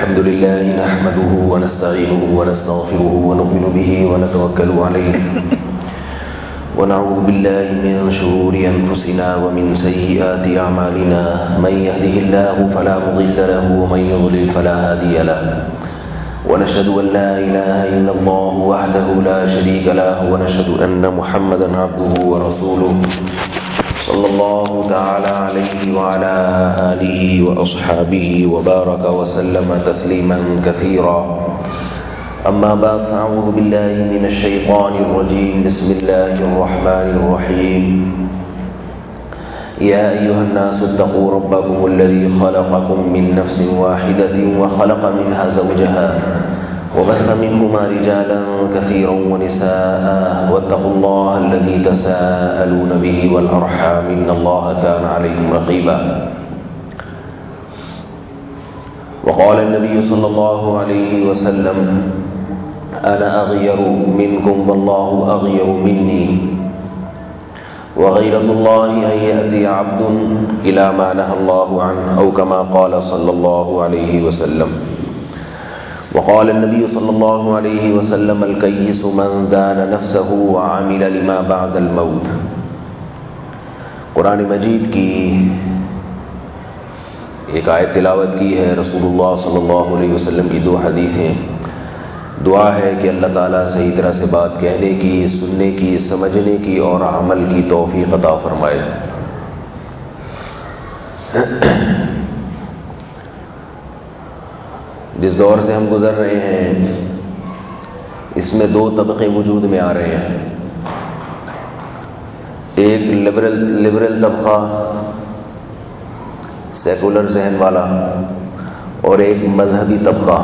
الحمد لله نحمده ونستعينه ونستغفره ونؤمن به ونتوكل عليه ونعوذ بالله من شرور أنفسنا ومن سيئات أعمالنا من يهده الله فلا مضل له ومن يضلل فلا هادي له ونشهد أن لا إله إلا الله وحده لا شريك له ونشهد أن محمدا عبده ورسوله صلى الله تعالى عليه وعلى آله وأصحابه وبارك وسلم تسليما كثيرا أما بعد فأعوذ بالله من الشيطان الرجيم بسم الله الرحمن الرحيم يا أيها الناس اتقوا ربكم الذي خلقكم من نفس واحدة وخلق منها زوجها وبث منهما رجالا كثيرا ونساء واتقوا الله الذي تساءلون به والأرحام إن الله كان عليكم رقيبا وقال النبي صلى الله عليه وسلم أنا أغير منكم والله أغير مني وغيرة الله أن يأتي عبد إلى ما نهى الله عنه أو كما قال صلى الله عليه وسلم وقال النبي صلى الله عليه وسلم الكيس من دان نفسه وعمل لما بعد الموت. قرآن مجید کی ایک آیت تلاوت کی ہے، رسول اللہ صلی اللہ علیہ وسلم کی دو حدیثیں. دعا ہے کہ اللہ تعالیٰ صحیح طرح سے بات کہنے کی، سننے کی، سمجھنے کی اور عمل کی توفیق عطا فرمائے. جس دور سے ہم گزر رہے ہیں اس میں دو طبقے وجود میں آ رہے ہیں. ایک لبرل طبقہ، سیکولر ذہن والا، اور ایک مذہبی طبقہ.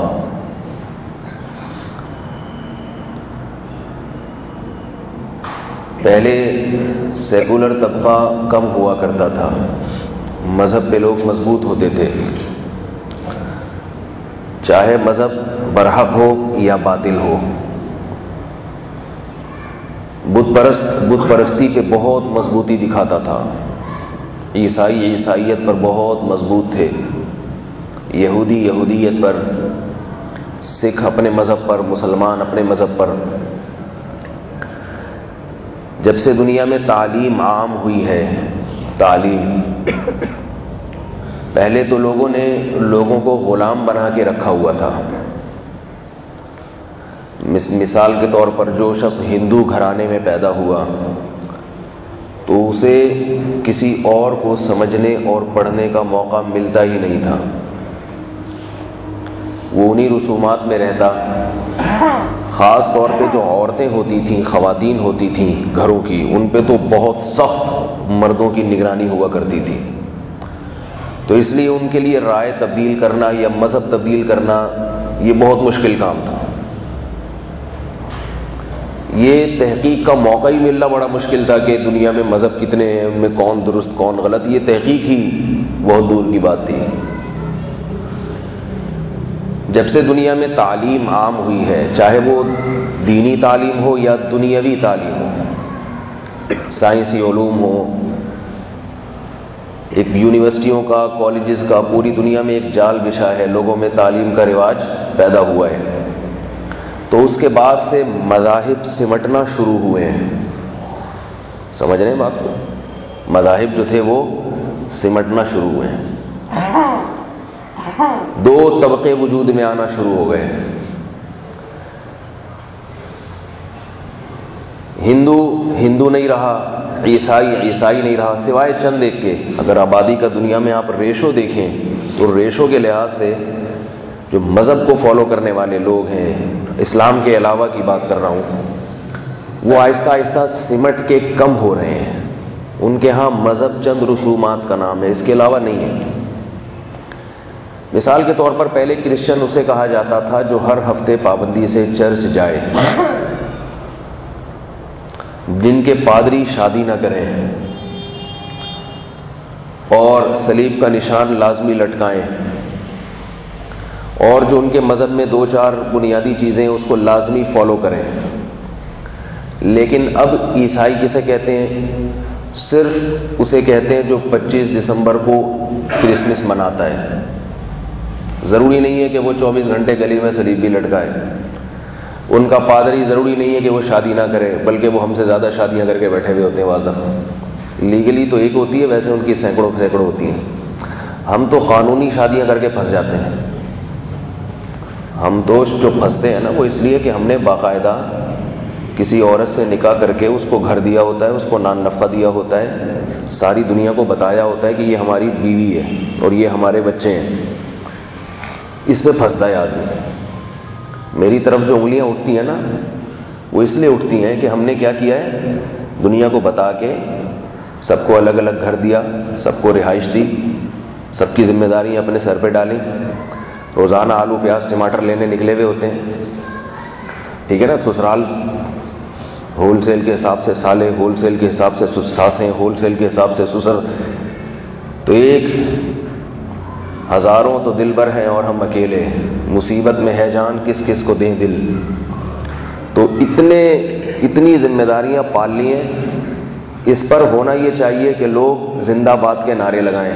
پہلے سیکولر طبقہ کم ہوا کرتا تھا، مذہب پہ لوگ مضبوط ہوتے تھے، چاہے مذہب برحق ہو یا باطل ہو. بت پرستی پہ بہت مضبوطی دکھاتا تھا، عیسائیت پر بہت مضبوط تھے، یہودیت پر، سکھ اپنے مذہب پر، مسلمان اپنے مذہب پر. جب سے دنیا میں تعلیم عام ہوئی ہے، پہلے تو لوگوں نے لوگوں کو غلام بنا کے رکھا ہوا تھا. مثال کے طور پر جو شخص ہندو گھرانے میں پیدا ہوا تو اسے کسی اور کو سمجھنے اور پڑھنے کا موقع ملتا ہی نہیں تھا. وہ انہی رسومات میں رہتا. خاص طور پہ جو عورتیں ہوتی تھیں، خواتین ہوتی تھیں گھروں کی، ان پہ تو بہت سخت مردوں کی نگرانی ہوا کرتی تھی. تو اس لیے ان کے لیے رائے تبدیل کرنا یا مذہب تبدیل کرنا یہ بہت مشکل کام تھا. یہ تحقیق کا موقع ہی ملنا بڑا مشکل تھا کہ دنیا میں مذہب کتنے ہیں، ان میں کون درست کون غلط، یہ تحقیق ہی بہت دور کی بات تھی. جب سے دنیا میں تعلیم عام ہوئی ہے، چاہے وہ دینی تعلیم ہو یا دنیاوی تعلیم ہو، سائنسی علوم ہو، ایک یونیورسٹیوں کا، کالجز کا، پوری دنیا میں ایک جال بچھا ہے، لوگوں میں تعلیم کا رواج پیدا ہوا ہے. تو اس کے بعد سے مذاہب سمٹنا شروع ہوئے ہیں. سمجھ رہے ہیں بات کو؟ مذاہب جو تھے وہ سمٹنا شروع ہوئے ہیں. دو طبقے وجود میں آنا شروع ہو گئے. ہندو نہیں رہا، عیسائی نہیں رہا، سوائے چند ایک کے. اگر آبادی کا دنیا میں آپ ریشو دیکھیں تو ریشو کے لحاظ سے جو مذہب کو فالو کرنے والے لوگ ہیں، اسلام کے علاوہ کی بات کر رہا ہوں، وہ آہستہ آہستہ سمٹ کے کم ہو رہے ہیں. ان کے ہاں مذہب چند رسومات کا نام ہے، اس کے علاوہ نہیں ہے. مثال کے طور پر پہلے کرسچن اسے کہا جاتا تھا جو ہر ہفتے پابندی سے چرچ جائے، جن کے پادری شادی نہ کریں اور صلیب کا نشان لازمی لٹکائیں، اور جو ان کے مذہب میں دو چار بنیادی چیزیں اس کو لازمی فالو کریں. لیکن اب عیسائی کسے کہتے ہیں؟ صرف اسے کہتے ہیں جو 25 دسمبر کو کرسمس مناتا ہے. ضروری نہیں ہے کہ وہ 24 گھنٹے گلی میں سلیب بھی لٹکائے. ان کا پادری ضروری نہیں ہے کہ وہ شادی نہ کرے، بلکہ وہ ہم سے زیادہ شادیاں کر کے بیٹھے ہوئے ہوتے ہیں. واضح لیگلی تو ایک ہوتی ہے، ویسے ان کی سینکڑوں ہوتی ہیں. ہم تو قانونی شادیاں کر کے پھنس جاتے ہیں. ہم تو جو پھنستے ہیں نا وہ اس لیے کہ ہم نے باقاعدہ کسی عورت سے نکاح کر کے اس کو گھر دیا ہوتا ہے، اس کو نان نفقہ دیا ہوتا ہے، ساری دنیا کو بتایا ہوتا ہے کہ یہ ہماری بیوی ہے اور یہ ہمارے بچے ہیں. اس پہ پھنستا ہے آدمی. میری طرف جو انگلیاں اٹھتی ہیں نا وہ اس لیے اٹھتی ہیں کہ ہم نے کیا کیا ہے، دنیا کو بتا کے سب کو الگ الگ گھر دیا، سب کو رہائش دی، سب کی ذمہ داریاں اپنے سر پہ ڈالیں. روزانہ آلو پیاز ٹماٹر لینے نکلے ہوئے ہوتے ہیں، ٹھیک ہے نا. سسرال ہول سیل کے حساب سے سالے، ہول سیل کے حساب سے ساسیں، ہول سیل کے حساب سے سسر. تو ایک ہزاروں تو دل بر ہیں اور ہم اکیلے، مصیبت میں ہے جان کس کس کو دیں دل. تو اتنی ذمہ داریاں پال لی ہیں. اس پر ہونا یہ چاہیے کہ لوگ زندہ باد کے نعرے لگائیں.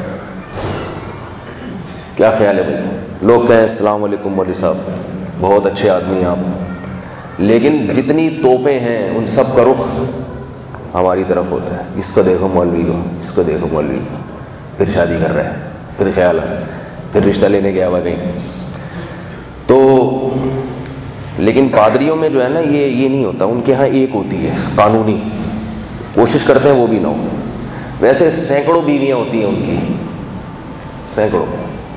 کیا خیال ہے بھائی؟ لوگ کہیں السلام علیکم مولوی صاحب، بہت اچھے آدمی ہیں آپ، لیکن جتنی توپیں ہیں ان سب کا رخ ہماری طرف ہوتا ہے. اس کو دیکھو مولوی کو، اس کو دیکھو مولوی کو، پھر شادی کر رہے ہیں، پھر خیال ہے، پھر رشتہ لینے گیا ہوا کہیں. تو لیکن پادریوں میں جو ہے نا یہ نہیں ہوتا. ان کے ہاں ایک ہوتی ہے قانونی، کوشش کرتے ہیں وہ بھی نہ ہو. ویسے سینکڑوں بیویاں ہوتی ہیں ان کی، سینکڑوں.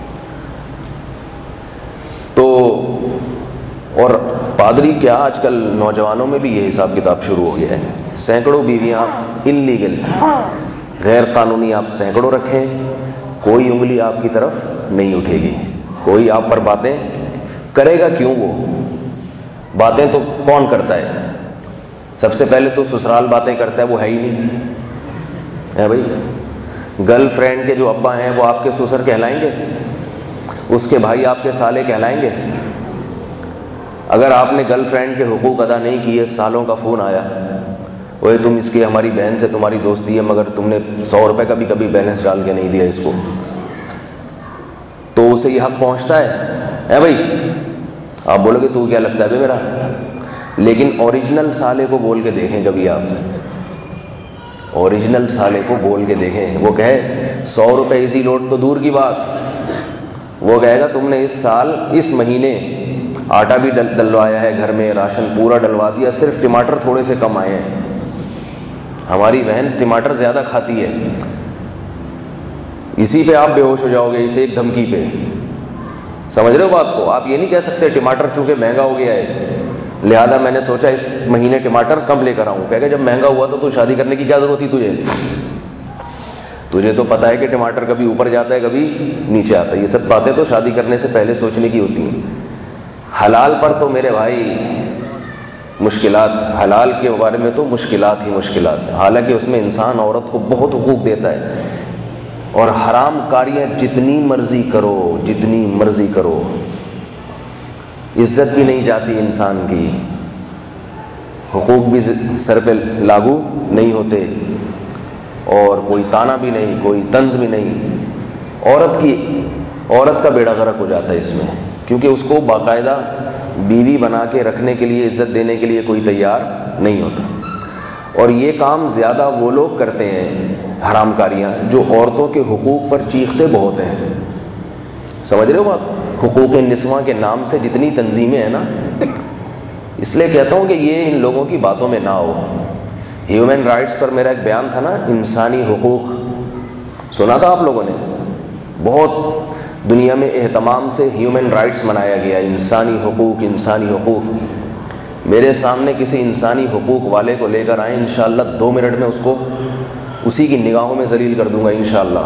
تو اور پادری کیا آج کل نوجوانوں میں بھی یہ حساب کتاب شروع ہو گیا ہے. سینکڑوں بیویاں انلیگل، غیر قانونی آپ سینکڑوں رکھیں، کوئی انگلی آپ کی طرف نہیں اٹھے گی. کوئی آپ پر باتیں کرے گا کیوں؟ وہ باتیں تو کون کرتا ہے؟ سب سے پہلے تو سسرال باتیں کرتا ہے، وہ ہے ہی نہیں ہے بھائی. گرل فرینڈ کے جو ابا ہیں وہ آپ کے سسر کہلائیں گے؟ اس کے بھائی آپ کے سالے کہلائیں گے؟ اگر آپ نے گرل فرینڈ کے حقوق ادا نہیں کیے، سالوں کا فون آیا، وہ تم اس کی ہماری بہن سے تمہاری دوستی ہے مگر تم نے 100 روپے کا بھی کبھی بیلنس ڈال کے نہیں دیا اس کو، تو اسے یہ حق پہنچتا ہے بھائی. آپ بولو گے تو کیا لگتا ہے بھائی میرا، لیکن اوریجنل سالے کو بول کے دیکھیں کبھی. آپ اوریجنل سالے کو بول کے دیکھیں، وہ کہے 100 روپے ایزی لوڈ تو دور کی بات، وہ کہے گا تم نے اس سال اس مہینے آٹا بھی ڈلوایا ہے گھر میں، راشن پورا ڈلوا دیا، صرف ٹماٹر تھوڑے سے کم آئے ہیں. ہماری بہن ٹماٹر زیادہ کھاتی ہے. اسی پہ آپ بے ہوش ہو جاؤ گے، اسے ایک دھمکی پہ. سمجھ رہے ہو بات کو؟ آپ یہ نہیں کہہ سکتے ٹماٹر چونکہ مہنگا ہو گیا ہے لہذا میں نے سوچا اس مہینے ٹماٹر کم لے کر آؤں. کہہ کہ جب مہنگا ہوا تو شادی کرنے کی کیا ضرورت تھی تجھے تو پتا ہے کہ ٹماٹر کبھی اوپر جاتا ہے کبھی نیچے آتا ہے. یہ سب باتیں تو شادی کرنے سے پہلے سوچنے کی ہوتی ہیں. حلال پر تو میرے بھائی مشکلات، حلال کے بارے میں تو مشکلات ہی مشکلات ہیں. حالانکہ اس میں انسان عورت کو بہت حقوق دیتا ہے. اور حرام کاریاں جتنی مرضی کرو، جتنی مرضی کرو، عزت بھی نہیں جاتی انسان کی، حقوق بھی سر پہ لاگو نہیں ہوتے، اور کوئی تانا بھی نہیں، کوئی طنز بھی نہیں. عورت کا بیڑا غرق ہو جاتا ہے اس میں، کیونکہ اس کو باقاعدہ بیوی بنا کے رکھنے کے لیے، عزت دینے کے لیے کوئی تیار نہیں ہوتا. اور یہ کام زیادہ وہ لوگ کرتے ہیں حرام کاریاں جو عورتوں کے حقوق پر چیختے بہت ہیں. سمجھ رہے ہو بات؟ حقوق نسواں کے نام سے جتنی تنظیمیں ہیں نا، اس لیے کہتا ہوں کہ یہ ان لوگوں کی باتوں میں نہ ہو. ہیومن رائٹس پر میرا ایک بیان تھا نا، انسانی حقوق، سنا تھا آپ لوگوں نے؟ بہت دنیا میں اہتمام سے ہیومن رائٹس منایا گیا، انسانی حقوق، انسانی حقوق. میرے سامنے کسی انسانی حقوق والے کو لے کر آئیں، انشاءاللہ 2 منٹ میں اس کو اسی کی نگاہوں میں ذلیل کر دوں گا انشاءاللہ.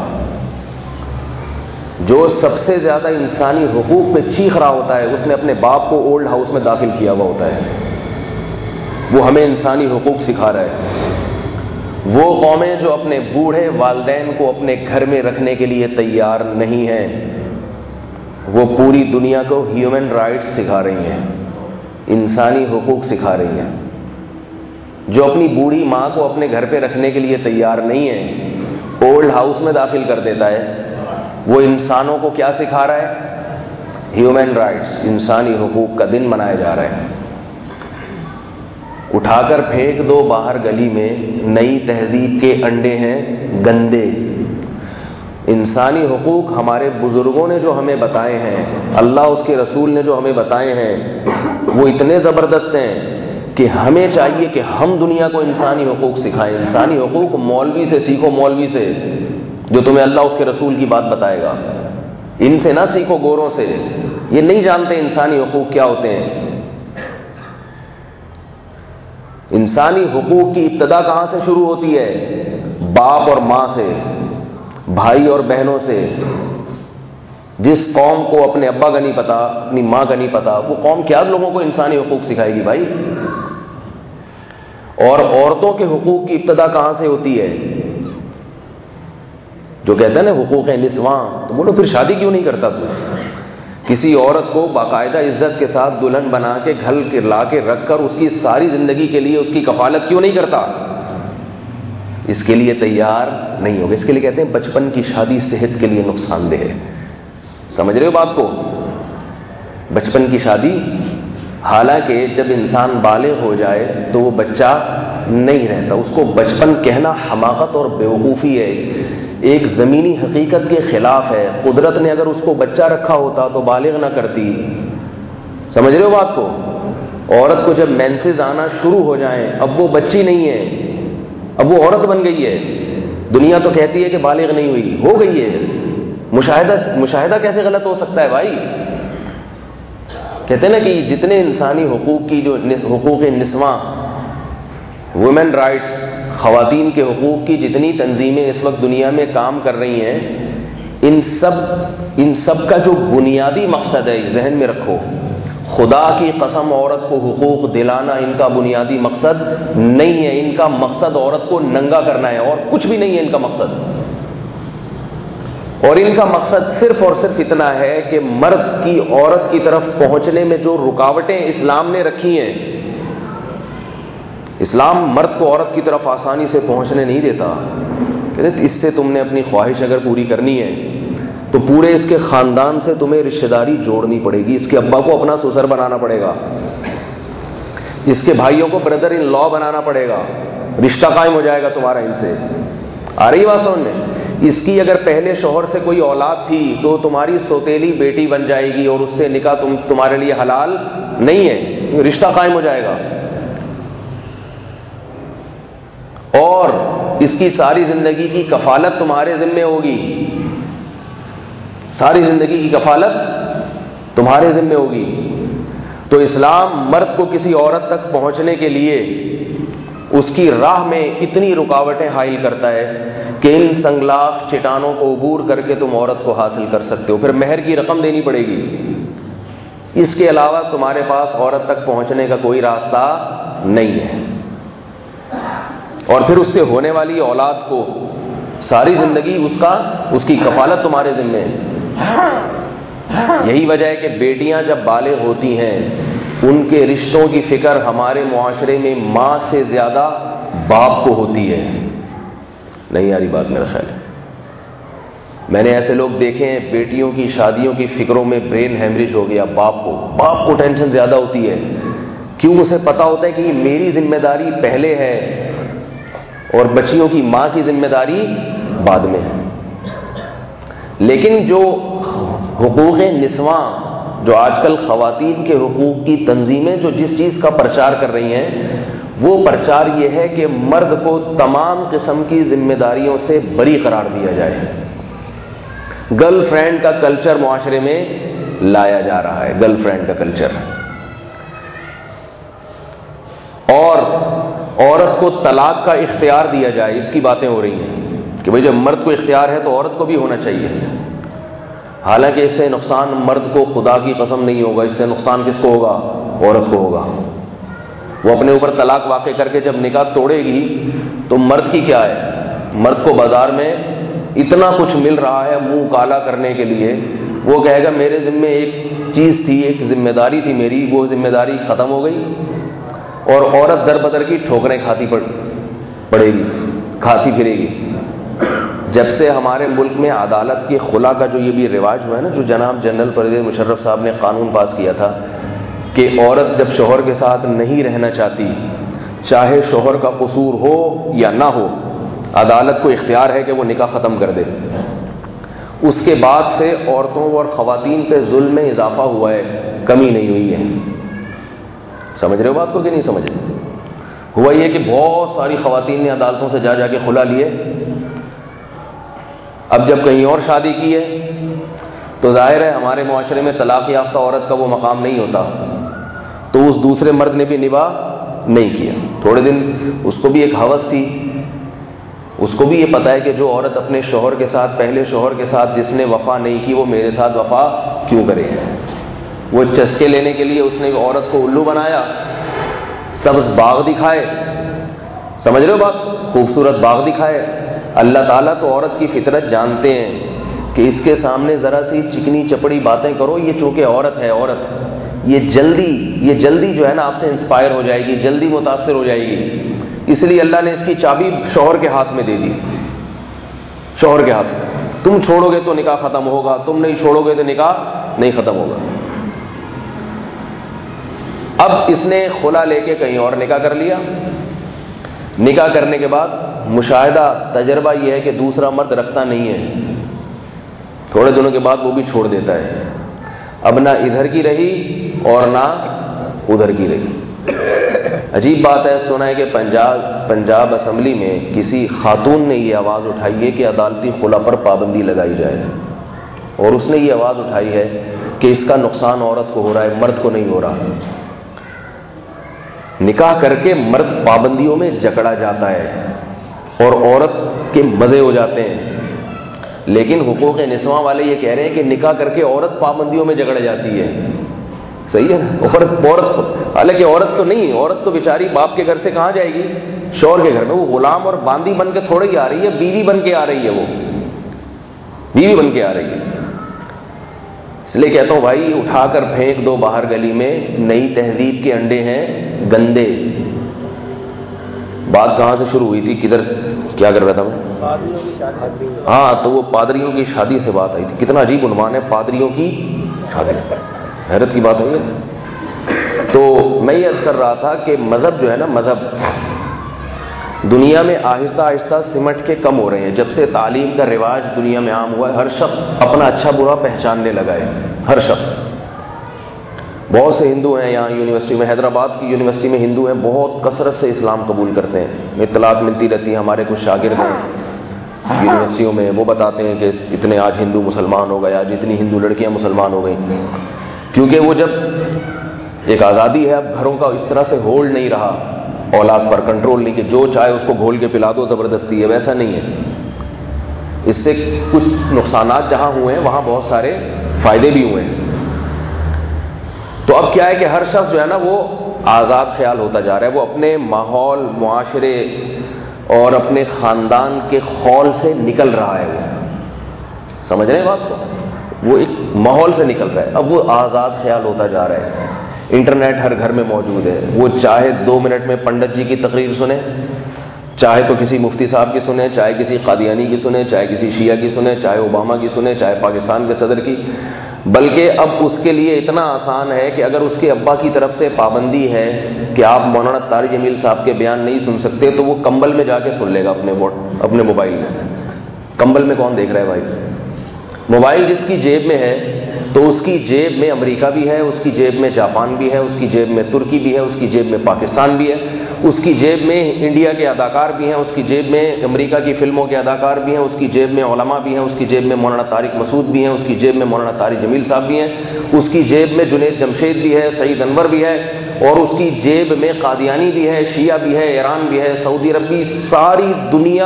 جو سب سے زیادہ انسانی حقوق پہ چیخ رہا ہوتا ہے اس نے اپنے باپ کو اولڈ ہاؤس میں داخل کیا ہوا ہوتا ہے. وہ ہمیں انسانی حقوق سکھا رہا ہے. وہ قومیں جو اپنے بوڑھے والدین کو اپنے گھر میں رکھنے کے لیے تیار نہیں ہیں، وہ پوری دنیا کو ہیومن رائٹس سکھا رہی ہیں، انسانی حقوق سکھا رہی ہیں. جو اپنی بوڑھی ماں کو اپنے گھر پہ رکھنے کے لیے تیار نہیں ہے، اولڈ ہاؤس میں داخل کر دیتا ہے، وہ انسانوں کو کیا سکھا رہا ہے؟ ہیومن رائٹس، انسانی حقوق کا دن منائے جا رہے ہیں. اٹھا کر پھینک دو باہر گلی میں، نئی تہذیب کے انڈے ہیں گندے. انسانی حقوق ہمارے بزرگوں نے جو ہمیں بتائے ہیں، اللہ اس کے رسول نے جو ہمیں بتائے ہیں، وہ اتنے زبردست ہیں کہ ہمیں چاہیے کہ ہم دنیا کو انسانی حقوق سکھائیں. انسانی حقوق مولوی سے سیکھو، مولوی سے جو تمہیں اللہ اس کے رسول کی بات بتائے گا. ان سے نہ سیکھو، گوروں سے. یہ نہیں جانتے انسانی حقوق کیا ہوتے ہیں. انسانی حقوق کی ابتدا کہاں سے شروع ہوتی ہے؟ باپ اور ماں سے، بھائی اور بہنوں سے. جس قوم کو اپنے ابا کا نہیں پتا، اپنی ماں کا نہیں پتا، وہ قوم کیا لوگوں کو انسانی حقوق سکھائے گی بھائی؟ اور عورتوں کے حقوق کی ابتدا کہاں سے ہوتی ہے؟ جو کہتے ہیں نا حقوق نسواں، تو بولو پھر شادی کیوں نہیں کرتا تو؟ کسی عورت کو باقاعدہ عزت کے ساتھ دلہن بنا کے گھر کے لا کے رکھ کر اس کی ساری زندگی کے لیے اس کی کفالت کیوں نہیں کرتا؟ اس کے لیے تیار نہیں ہوگا. اس کے لیے کہتے ہیں بچپن کی شادی صحت کے لیے نقصان دہ ہے. سمجھ رہے ہو بات کو؟ بچپن کی شادی، حالانکہ جب انسان بالغ ہو جائے تو وہ بچہ نہیں رہتا. اس کو بچپن کہنا حماقت اور بیوقوفی ہے، ایک زمینی حقیقت کے خلاف ہے. قدرت نے اگر اس کو بچہ رکھا ہوتا تو بالغ نہ کرتی. سمجھ رہے ہو بات کو؟ عورت کو جب مینسز آنا شروع ہو جائیں، اب وہ بچی نہیں ہے، اب وہ عورت بن گئی ہے. دنیا تو کہتی ہے کہ بالغ نہیں ہوئی، ہو گئی ہے. مشاہدہ کیسے غلط ہو سکتا ہے بھائی؟ کہتے ہیں نا کہ جتنے انسانی حقوق کی جو حقوق نسواں، وومن رائٹس، خواتین کے حقوق کی جتنی تنظیمیں اس وقت دنیا میں کام کر رہی ہیں، ان سب کا جو بنیادی مقصد ہے، ذہن میں رکھو، خدا کی قسم عورت کو حقوق دلانا ان کا بنیادی مقصد نہیں ہے. ان کا مقصد عورت کو ننگا کرنا ہے اور کچھ بھی نہیں ہے ان کا مقصد. اور ان کا مقصد صرف اور صرف اتنا ہے کہ مرد کی عورت کی طرف پہنچنے میں جو رکاوٹیں اسلام نے رکھی ہیں، اسلام مرد کو عورت کی طرف آسانی سے پہنچنے نہیں دیتا. کہتے اس سے تم نے اپنی خواہش اگر پوری کرنی ہے تو پورے اس کے خاندان سے تمہیں رشتہ داری جوڑنی پڑے گی. اس کے ابا کو اپنا سسر بنانا پڑے گا، اس کے بھائیوں کو بردر ان لا بنانا پڑے گا. رشتہ قائم ہو جائے گا تمہارا ان سے. آ رہی بات سمجھ میں؟ اس کی اگر پہلے شوہر سے کوئی اولاد تھی تو تمہاری سوتیلی بیٹی بن جائے گی اور اس سے نکاح تمہارے لیے حلال نہیں ہے. رشتہ قائم ہو جائے گا اور اس کی ساری زندگی کی کفالت تمہارے ذمے ہوگی. ساری زندگی کی کفالت تمہارے ذمے ہوگی. تو اسلام مرد کو کسی عورت تک پہنچنے کے لیے اس کی راہ میں اتنی رکاوٹیں حائل کرتا ہے کہ ان سنگلاخ چٹانوں کو عبور کر کے تم عورت کو حاصل کر سکتے ہو. پھر مہر کی رقم دینی پڑے گی. اس کے علاوہ تمہارے پاس عورت تک پہنچنے کا کوئی راستہ نہیں ہے. اور پھر اس سے ہونے والی اولاد کو ساری زندگی اس کی کفالت تمہارے ذمے ہے. یہی وجہ ہے کہ بیٹیاں جب بالغ ہوتی ہیں ان کے رشتوں کی فکر ہمارے معاشرے میں ماں سے زیادہ باپ کو ہوتی ہے. نہیں آ رہی بات میرا خیال ہے؟ میں نے ایسے لوگ دیکھے ہیں بیٹیوں کی شادیوں کی فکروں میں برین ہیمریج ہو گیا. باپ کو ٹینشن زیادہ ہوتی ہے. کیوں؟ اسے پتا ہوتا ہے کہ یہ میری ذمہ داری پہلے ہے اور بچیوں کی ماں کی ذمہ داری بعد میں ہے. لیکن جو حقوق نسواں، جو آج کل خواتین کے حقوق کی تنظیمیں جو جس چیز کا پرچار کر رہی ہیں، وہ پرچار یہ ہے کہ مرد کو تمام قسم کی ذمہ داریوں سے بری قرار دیا جائے. گرل فرینڈ کا کلچر معاشرے میں لایا جا رہا ہے، گرل فرینڈ کا کلچر. اور عورت کو طلاق کا اختیار دیا جائے، اس کی باتیں ہو رہی ہیں کہ بھئی جب مرد کو اختیار ہے تو عورت کو بھی ہونا چاہیے. حالانکہ اس سے نقصان مرد کو خدا کی قسم نہیں ہوگا، اس سے نقصان کس کو ہوگا؟ عورت کو ہوگا. وہ اپنے اوپر طلاق واقع کر کے جب نکاح توڑے گی تو مرد کی کیا ہے؟ مرد کو بازار میں اتنا کچھ مل رہا ہے منہ کالا کرنے کے لیے، وہ کہے گا میرے ذمے ایک چیز تھی، ایک ذمہ داری تھی میری، وہ ذمہ داری ختم ہو گئی. اور عورت در بدر کی ٹھوکریں کھاتی پڑے گی، کھاتی پھرے گی. جب سے ہمارے ملک میں عدالت کی خلا کا جو یہ بھی رواج ہوا ہے نا، جو جناب جنرل پرویز مشرف صاحب نے قانون پاس کیا تھا کہ عورت جب شوہر کے ساتھ نہیں رہنا چاہتی، چاہے شوہر کا قصور ہو یا نہ ہو، عدالت کو اختیار ہے کہ وہ نکاح ختم کر دے. اس کے بعد سے عورتوں اور خواتین پہ ظلم میں اضافہ ہوا ہے، کمی نہیں ہوئی ہے. سمجھ رہے ہو بات کو کہ نہیں سمجھ رہے؟ ہوا یہ کہ بہت ساری خواتین نے عدالتوں سے جا کے خلا لیے. اب جب کہیں اور شادی کی ہے تو ظاہر ہے ہمارے معاشرے میں طلاق یافتہ عورت کا وہ مقام نہیں ہوتا، تو اس دوسرے مرد نے بھی نباہ نہیں کیا. تھوڑے دن اس کو بھی ایک ہوس تھی، اس کو بھی یہ پتا ہے کہ جو عورت اپنے شوہر کے ساتھ، پہلے شوہر کے ساتھ جس نے وفا نہیں کی، وہ میرے ساتھ وفا کیوں کرے. وہ چسکے لینے کے لیے اس نے عورت کو الو بنایا، سبز باغ دکھائے. سمجھ رہے ہو بات؟ خوبصورت باغ دکھائے. اللہ تعالیٰ تو عورت کی فطرت جانتے ہیں کہ اس کے سامنے ذرا سی چکنی چپڑی باتیں کرو، یہ چونکہ عورت ہے، عورت یہ جلدی جو ہے نا آپ سے انسپائر ہو جائے گی، جلدی متاثر ہو جائے گی. اس لیے اللہ نے اس کی چابی شوہر کے ہاتھ میں دے دی. شوہر کے ہاتھ میں، تم چھوڑو گے تو نکاح ختم ہوگا، تم نہیں چھوڑو گے تو نکاح نہیں ختم ہوگا. اب اس نے خلا لے کے کہیں اور نکاح کر لیا. نکاح کرنے کے بعد مشاہدہ تجربہ یہ ہے کہ دوسرا مرد رکھتا نہیں ہے. تھوڑے دنوں کے بعد وہ بھی چھوڑ دیتا ہے. اب نہ ادھر کی رہی اور نہ ادھر کی رہی. عجیب بات ہے، سنا ہے کہ پنجاب اسمبلی میں کسی خاتون نے یہ آواز اٹھائی ہے کہ عدالتی خلا پر پابندی لگائی جائے، اور اس نے یہ آواز اٹھائی ہے کہ اس کا نقصان عورت کو ہو رہا ہے، مرد کو نہیں ہو رہا. نکاح کر کے مرد پابندیوں میں جکڑا جاتا ہے اور عورت کے مزے ہو جاتے ہیں، لیکن حقوق نسواں والے یہ کہہ رہے ہیں کہ نکاح کر کے عورت پابندیوں میں جکڑ جاتی ہے. صحیح ہے نا؟ عورت حالانکہ عورت تو نہیں، عورت تو بیچاری باپ کے گھر سے کہاں جائے گی؟ شوہر کے گھر میں. وہ غلام اور باندی بن کے تھوڑے ہی آ رہی ہے، بیوی بن کے آ رہی ہے. وہ بیوی بن کے آ رہی ہے. اس لیے کہتا ہوں بھائی، اٹھا کر پھینک دو باہر گلی میں، نئی تہذیب کے انڈے ہیں گندے. بات کہاں سے شروع ہوئی تھی؟ کدھر کیا کر رہا تھا میں؟ ہاں، تو وہ پادریوں کی شادی سے بات آئی تھی. کتنا عجیب عنوان ہے، پادریوں کی شادی. حیرت کی بات ہے یہ. تو میں یہ عرض کر رہا تھا کہ مذہب جو ہے نا، مذہب دنیا میں آہستہ آہستہ سمٹ کے کم ہو رہے ہیں. جب سے تعلیم کا رواج دنیا میں عام ہوا ہے، ہر شخص اپنا اچھا برا پہچاننے لگا ہے. ہر شخص. بہت سے ہندو ہیں یہاں یونیورسٹی میں، حیدرآباد کی یونیورسٹی میں ہندو ہیں، بہت کثرت سے اسلام قبول کرتے ہیں. اطلاعات ملتی رہتی ہیں. ہمارے کچھ شاگرد ہیں یونیورسٹیوں میں، وہ بتاتے ہیں کہ اتنے آج ہندو مسلمان ہو گئے، آج اتنی ہندو لڑکیاں مسلمان ہو گئیں. کیونکہ وہ جب ایک آزادی ہے، اب گھروں کا اس طرح سے ہولڈ نہیں رہا، اولاد پر کنٹرول نہیں کہ جو چاہے اس کو گھول کے پلا دو، زبردستی ہے، ویسا نہیں ہے. اس سے کچھ نقصانات جہاں ہوئے ہیں وہاں بہت سارے فائدے بھی ہوئے ہیں. تو اب کیا ہے کہ ہر شخص جو ہے نا وہ آزاد خیال ہوتا جا رہا ہے. وہ اپنے ماحول، معاشرے اور اپنے خاندان کے خول سے نکل رہا ہے. وہ سمجھ رہے ہیں بات کو؟ وہ ایک ماحول سے نکل رہا ہے. اب وہ آزاد خیال ہوتا جا رہا ہے. انٹرنیٹ ہر گھر میں موجود ہے. وہ چاہے 2 منٹ میں پنڈت جی کی تقریر سنیں، چاہے تو کسی مفتی صاحب کی سنیں، چاہے کسی قادیانی کی سنیں، چاہے کسی شیعہ کی سنیں، چاہے اوباما کی سنیں، چاہے پاکستان کے صدر کی. بلکہ اب اس کے لیے اتنا آسان ہے کہ اگر اس کے ابا کی طرف سے پابندی ہے کہ آپ مولانا طارق جمیل صاحب کے بیان نہیں سن سکتے، تو وہ کمبل میں جا کے سن لے گا اپنے موبائل میں. کمبل میں کون دیکھ رہا ہے بھائی؟ موبائل جس کی جیب میں ہے تو اس کی جیب میں امریکہ بھی ہے، اس کی جیب میں جاپان بھی ہے، اس کی جیب میں ترکی بھی ہے، اس کی جیب میں پاکستان بھی ہے، اس کی جیب میں انڈیا کے اداکار بھی ہیں، اس کی جیب میں امریکہ کی فلموں کے اداکار بھی ہیں، اس کی جیب میں علماء بھی ہیں، اس کی جیب میں مولانا طارق مسعود بھی ہیں، اس کی جیب میں مولانا طارق جمیل صاحب بھی ہیں، اس کی جیب میں جنید جمشید بھی ہے، سعید انور بھی ہے، اور اس کی جیب میں قادیانی بھی ہے، شیعہ بھی ہے، ایران بھی ہے، سعودی عرب بھی. ساری دنیا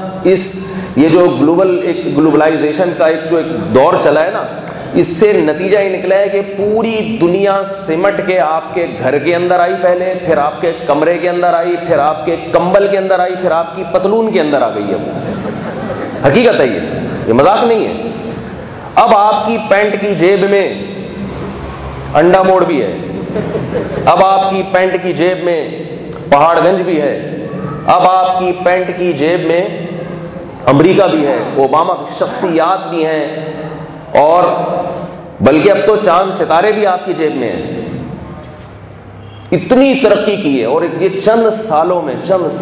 یہ جو گلوبلائزیشن کا ایک دور چلا ہے نا، اس سے نتیجہ یہ نکلا ہے کہ پوری دنیا سمٹ کے آپ کے گھر کے اندر آئی پہلے، پھر آپ کے کمرے کے اندر آئی، پھر آپ کے کمبل کے اندر آئی، پھر آپ کی پتلون کے اندر آ گئی ہے. وہ حقیقت ہے، یہ مذاق نہیں ہے. اب آپ کی پینٹ کی جیب میں انڈا موڑ بھی ہے، اب آپ کی پینٹ کی جیب میں پہاڑ گنج بھی ہے، اب آپ کی پینٹ کی جیب میں امریکہ بھی ہے، اوباما کی شخصیات بھی ہیں، اور بلکہ اب تو چاند ستارے بھی آپ کی جیب میں ہیں. اتنی ترقی کی ہے. اور یہ چند سالوں میں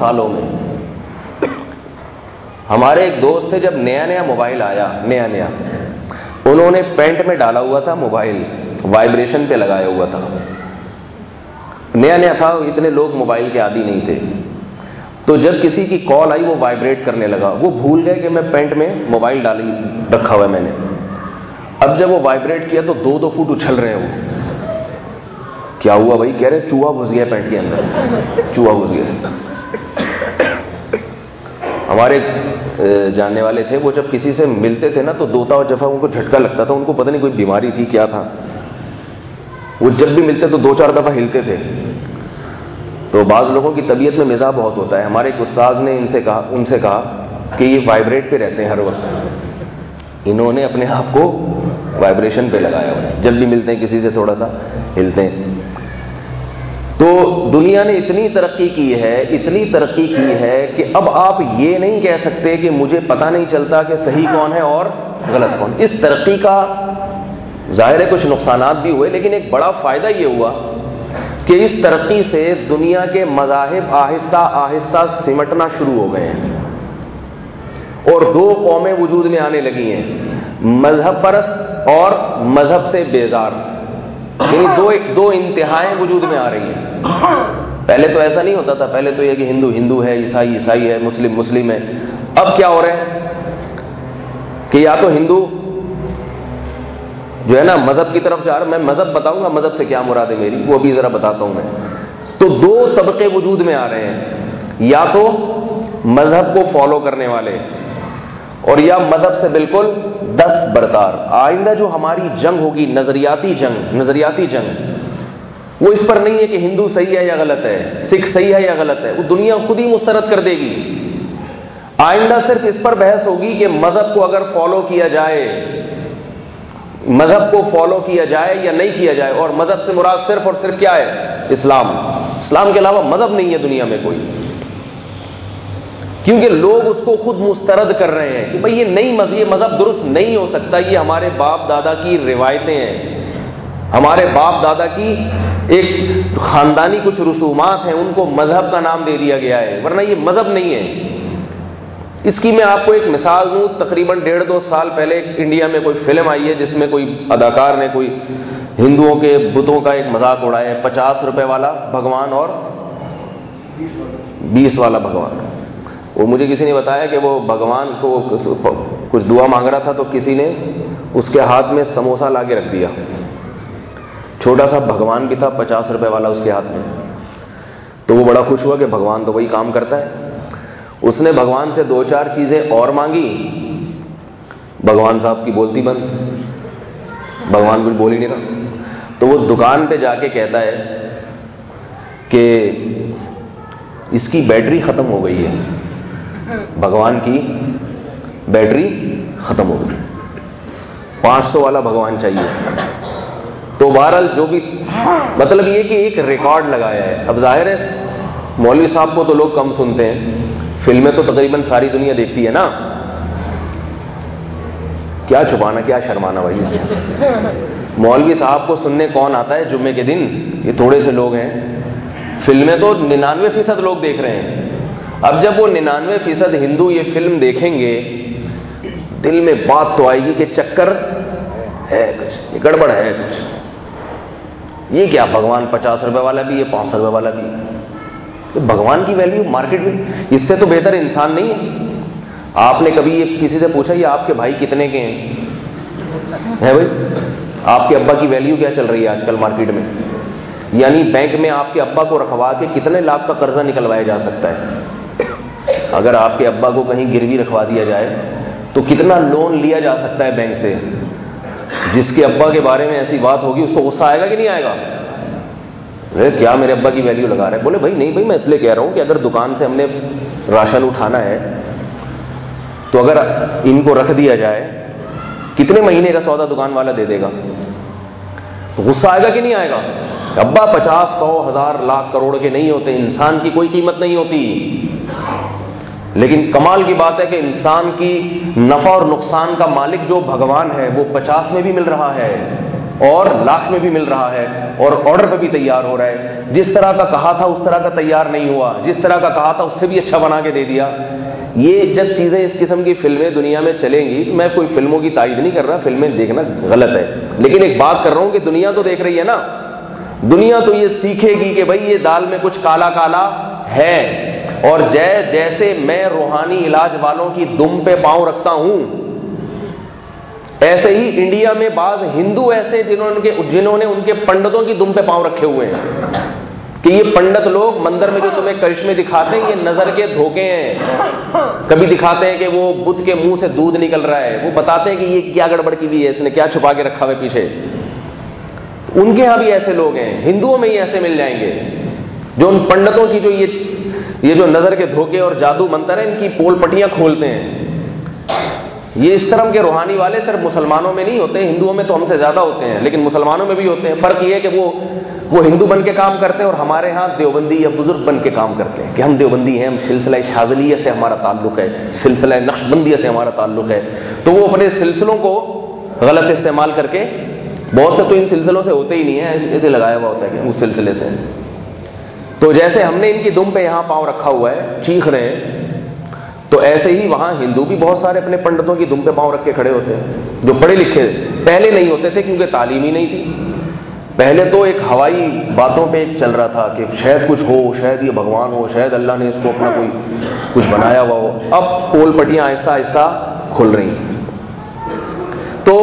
ہمارے ایک دوست تھے، جب نیا موبائل آیا، نیا انہوں نے پینٹ میں ڈالا ہوا تھا موبائل، وائبریشن پہ لگایا ہوا تھا، نیا تھا، اتنے لوگ موبائل کے عادی نہیں تھے. تو جب کسی کی کال آئی وہ وائبریٹ کرنے لگا، وہ بھول گئے کہ میں پینٹ میں موبائل رکھا ہوا ہے میں نے. اب جب وہ وائبریٹ کیا تو 2 فٹ اچھل رہے ہیں. وہ کیا ہوا بھائی؟ کہہ رہے چوہا گھس گیا پینٹ کے اندر، چوہا گھس گیا. ہمارے جاننے والے تھے، وہ جب کسی سے ملتے تھے نا تو 2 دفعہ ان کو جھٹکا لگتا تھا، ان کو پتہ نہیں کوئی بیماری تھی کیا تھا. وہ جب بھی ملتے تو 2-4 دفعہ ہلتے تھے. تو بعض لوگوں کی طبیعت میں مزاح بہت ہوتا ہے. ہمارے ایک استاذ نے ان سے کہا کہ یہ وائبریٹ پہ رہتے ہیں ہر وقت، انہوں نے اپنے آپ کو وائبریشن پہ لگایا ہوا ہے، جب بھی ملتے ہیں کسی سے تھوڑا سا ہلتے ہیں. تو دنیا نے اتنی ترقی کی ہے کہ اب آپ یہ نہیں کہہ سکتے کہ مجھے پتہ نہیں چلتا کہ صحیح کون ہے اور غلط کون. اس ترقی کا ظاہر ہے کچھ نقصانات بھی ہوئے، لیکن ایک بڑا فائدہ یہ ہوا کہ اس ترقی سے دنیا کے مذاہب آہستہ سمٹنا شروع ہو گئے ہیں، اور 2 قومیں وجود میں آنے لگی ہیں، مذہب پرست اور مذہب سے بیزار. یعنی دو انتہائیں وجود میں آ رہی ہیں. پہلے تو ایسا نہیں ہوتا تھا، پہلے تو یہ کہ ہندو ہے، عیسائی ہے، مسلم ہے. اب کیا ہو رہا ہے کہ یا تو ہندو جو ہے نا مذہب کی طرف جا رہا ہے. میں مذہب بتاؤں گا مذہب سے کیا مراد ہے میری، وہ بھی ذرا بتاتا ہوں میں. تو 2 طبقے وجود میں آ رہے ہیں، یا تو مذہب کو فالو کرنے والے اور یا مذہب سے بالکل دست بردار. آئندہ جو ہماری جنگ ہوگی، نظریاتی جنگ، وہ اس پر نہیں ہے کہ ہندو صحیح ہے یا غلط ہے، سکھ صحیح ہے یا غلط ہے، وہ دنیا خود ہی مسترد کر دے گی. آئندہ صرف اس پر بحث ہوگی کہ مذہب کو اگر فالو کیا جائے، مذہب کو فالو کیا جائے یا نہیں کیا جائے. اور مذہب سے مراد صرف اور صرف کیا ہے؟ اسلام کے علاوہ مذہب نہیں ہے دنیا میں کوئی. کیونکہ لوگ اس کو خود مسترد کر رہے ہیں کہ بھئی یہ مذہب درست نہیں ہو سکتا، یہ ہمارے باپ دادا کی روایتیں ہیں، ہمارے باپ دادا کی ایک خاندانی کچھ رسومات ہیں، ان کو مذہب کا نام دے دیا گیا ہے، ورنہ یہ مذہب نہیں ہے. اس کی میں آپ کو ایک مثال دوں. تقریباً 1.5-2 سال پہلے انڈیا میں کوئی فلم آئی ہے جس میں کوئی اداکار نے کوئی ہندوؤں کے بتوں کا ایک مذاق اڑایا ہے. 50 روپے والا بھگوان اور 20 والا بھگوان. وہ مجھے کسی نے بتایا کہ وہ بھگوان کو کچھ دعا مانگ رہا تھا تو کسی نے اس کے ہاتھ میں سموسا لا کے رکھ دیا. چھوٹا سا بھگوان بھی تھا 50 روپے والا اس کے ہاتھ میں. تو وہ بڑا خوش ہوا کہ بھگوان تو وہی کام کرتا ہے. اس نے بھگوان سے 2-4 چیزیں اور مانگی. بھگوان صاحب کی بولتی بند، بھگوان کچھ بول ہی نہیں رہا. تو وہ دکان پہ جا کے کہتا ہے کہ اس کی بیٹری ختم ہو گئی ہے، بھگوان کی بیٹری ختم ہو گئی، 500 والا بھگوان چاہیے. تو بہرحال جو بھی مطلب یہ کہ ایک ریکارڈ لگایا ہے. اب ظاہر ہے مولوی صاحب کو تو لوگ کم سنتے ہیں، فلمیں تو تقریباً ساری دنیا دیکھتی ہے نا. کیا چھپانا کیا شرمانا بھائی. مولوی صاحب کو سننے کون آتا ہے جمعے کے دن؟ یہ تھوڑے سے لوگ ہیں. فلمیں تو 99% لوگ دیکھ رہے ہیں. اب جب وہ 99% ہندو یہ فلم دیکھیں گے، دل میں بات تو آئے گی کہ چکر ہے کچھ، یہ گڑبڑ ہے کچھ. یہ کیا بھگوان 50 روپے والا بھی، یہ 500 روپے والا بھی. بھگوان کی ویلیو مارکیٹ میں اس سے تو بہتر انسان نہیں ہے. آپ نے کبھی کسی سے پوچھا یہ آپ کے بھائی کتنے کے ہیں بھائی؟ آپ کے ابا کی ویلیو کیا چل رہی ہے آج کل مارکیٹ میں؟ یعنی بینک میں آپ کے ابا کو رکھوا کے کتنے لاکھ کا قرضہ نکلوایا جا سکتا ہے؟ اگر آپ کے ابا کو کہیں گروی رکھوا دیا جائے تو کتنا لون لیا جا سکتا ہے بینک سے؟ جس کے ابا کے بارے میں ایسی بات ہوگی اس کو غصہ آئے گا کہ نہیں آئے گا؟ کیا میرے ابا کی ویلیو لگا رہے ہیں؟ بولے بھائی نہیں بھائی، میں اس لیے کہہ رہا ہوں کہ اگر دکان سے ہم نے راشن اٹھانا ہے تو اگر ان کو رکھ دیا جائے کتنے مہینے کا سودا دکان والا دے دے گا؟ تو غصہ آئے گا کہ نہیں آئے گا؟ ابا 50, 100, 1000, لاکھ, کروڑ کے نہیں ہوتے. انسان کی کوئی قیمت نہیں ہوتی. لیکن کمال کی بات ہے کہ انسان کی نفع اور نقصان کا مالک جو بھگوان ہے وہ 50 میں بھی مل رہا ہے اور لاکھ میں بھی مل رہا ہے اور آرڈر پہ بھی تیار ہو رہا ہے. جس طرح کا کہا تھا اس طرح کا تیار نہیں ہوا, جس طرح کا کہا تھا اس سے بھی اچھا بنا کے دے دیا. یہ جب چیزیں اس قسم کی فلمیں دنیا میں چلیں گی, تو میں کوئی فلموں کی تائید نہیں کر رہا, فلمیں دیکھنا غلط ہے, لیکن ایک بات کر رہا ہوں کہ دنیا تو دیکھ رہی ہے نا, دنیا تو یہ سیکھے گی کہ بھائی یہ دال میں کچھ کالا کالا ہے. اور جیسے میں روحانی علاج والوں کی دم پہ پاؤں رکھتا ہوں, ایسے ہی انڈیا میں بعض ہندو ایسے جنہوں نے ان کے پنڈتوں کی دم پہ پاؤں رکھے ہوئے ہیں کہ یہ پنڈت لوگ مندر میں جو تمہیں کرشمے دکھاتے ہیں یہ نظر کے دھوکے ہیں. کبھی دکھاتے ہیں کہ وہ بدھ کے منہ سے دودھ نکل رہا ہے, وہ بتاتے ہیں کہ یہ کیا گڑبڑ کی ہوئی ہے, اس نے کیا چھپا کے رکھا ہوا ہے پیچھے. ان کے ہاں بھی ایسے لوگ ہیں, ہندوؤں میں ہی ایسے مل جائیں گے جو ان پنڈتوں کی جو یہ جو نظر کے دھوکے اور جادو منتر ہیں ان کی پول پٹیاں کھولتے ہیں. یہ اس طرح کے روحانی والے صرف مسلمانوں میں نہیں ہوتے, ہندوؤں میں تو ہم سے زیادہ ہوتے ہیں, لیکن مسلمانوں میں بھی ہوتے ہیں. فرق یہ ہے کہ وہ ہندو بن کے کام کرتے ہیں اور ہمارے ہاں دیوبندی یا بزرگ بن کے کام کرتے ہیں کہ ہم دیوبندی ہیں, ہم سلسلہ شاذلیہ سے ہمارا تعلق ہے, سلسلہ نقشبندیہ سے ہمارا تعلق ہے. تو وہ اپنے سلسلوں کو غلط استعمال کر کے, بہت سے تو ان سلسلوں سے ہوتے ہی نہیں ہیں, ایسے لگایا ہوا ہوتا ہے کہ اس سلسلے سے. تو جیسے ہم نے ان کی دم پہ یہاں پاؤں رکھا ہوا ہے, چیخ رہے ہیں, تو ایسے ہی وہاں ہندو بھی بہت سارے اپنے پنڈتوں کی دم پہ پاؤں رکھ کے کھڑے ہوتے ہیں, جو پڑھے لکھے پہلے نہیں ہوتے تھے کیونکہ تعلیم ہی نہیں تھی. پہلے تو ایک ہوائی باتوں پہ ایک چل رہا تھا کہ شاید کچھ ہو, شاید یہ بھگوان ہو, شاید اللہ نے اس کو اپنا کوئی کچھ بنایا ہوا ہو. اب پول پٹیاں آہستہ آہستہ کھل رہی ہیں. تو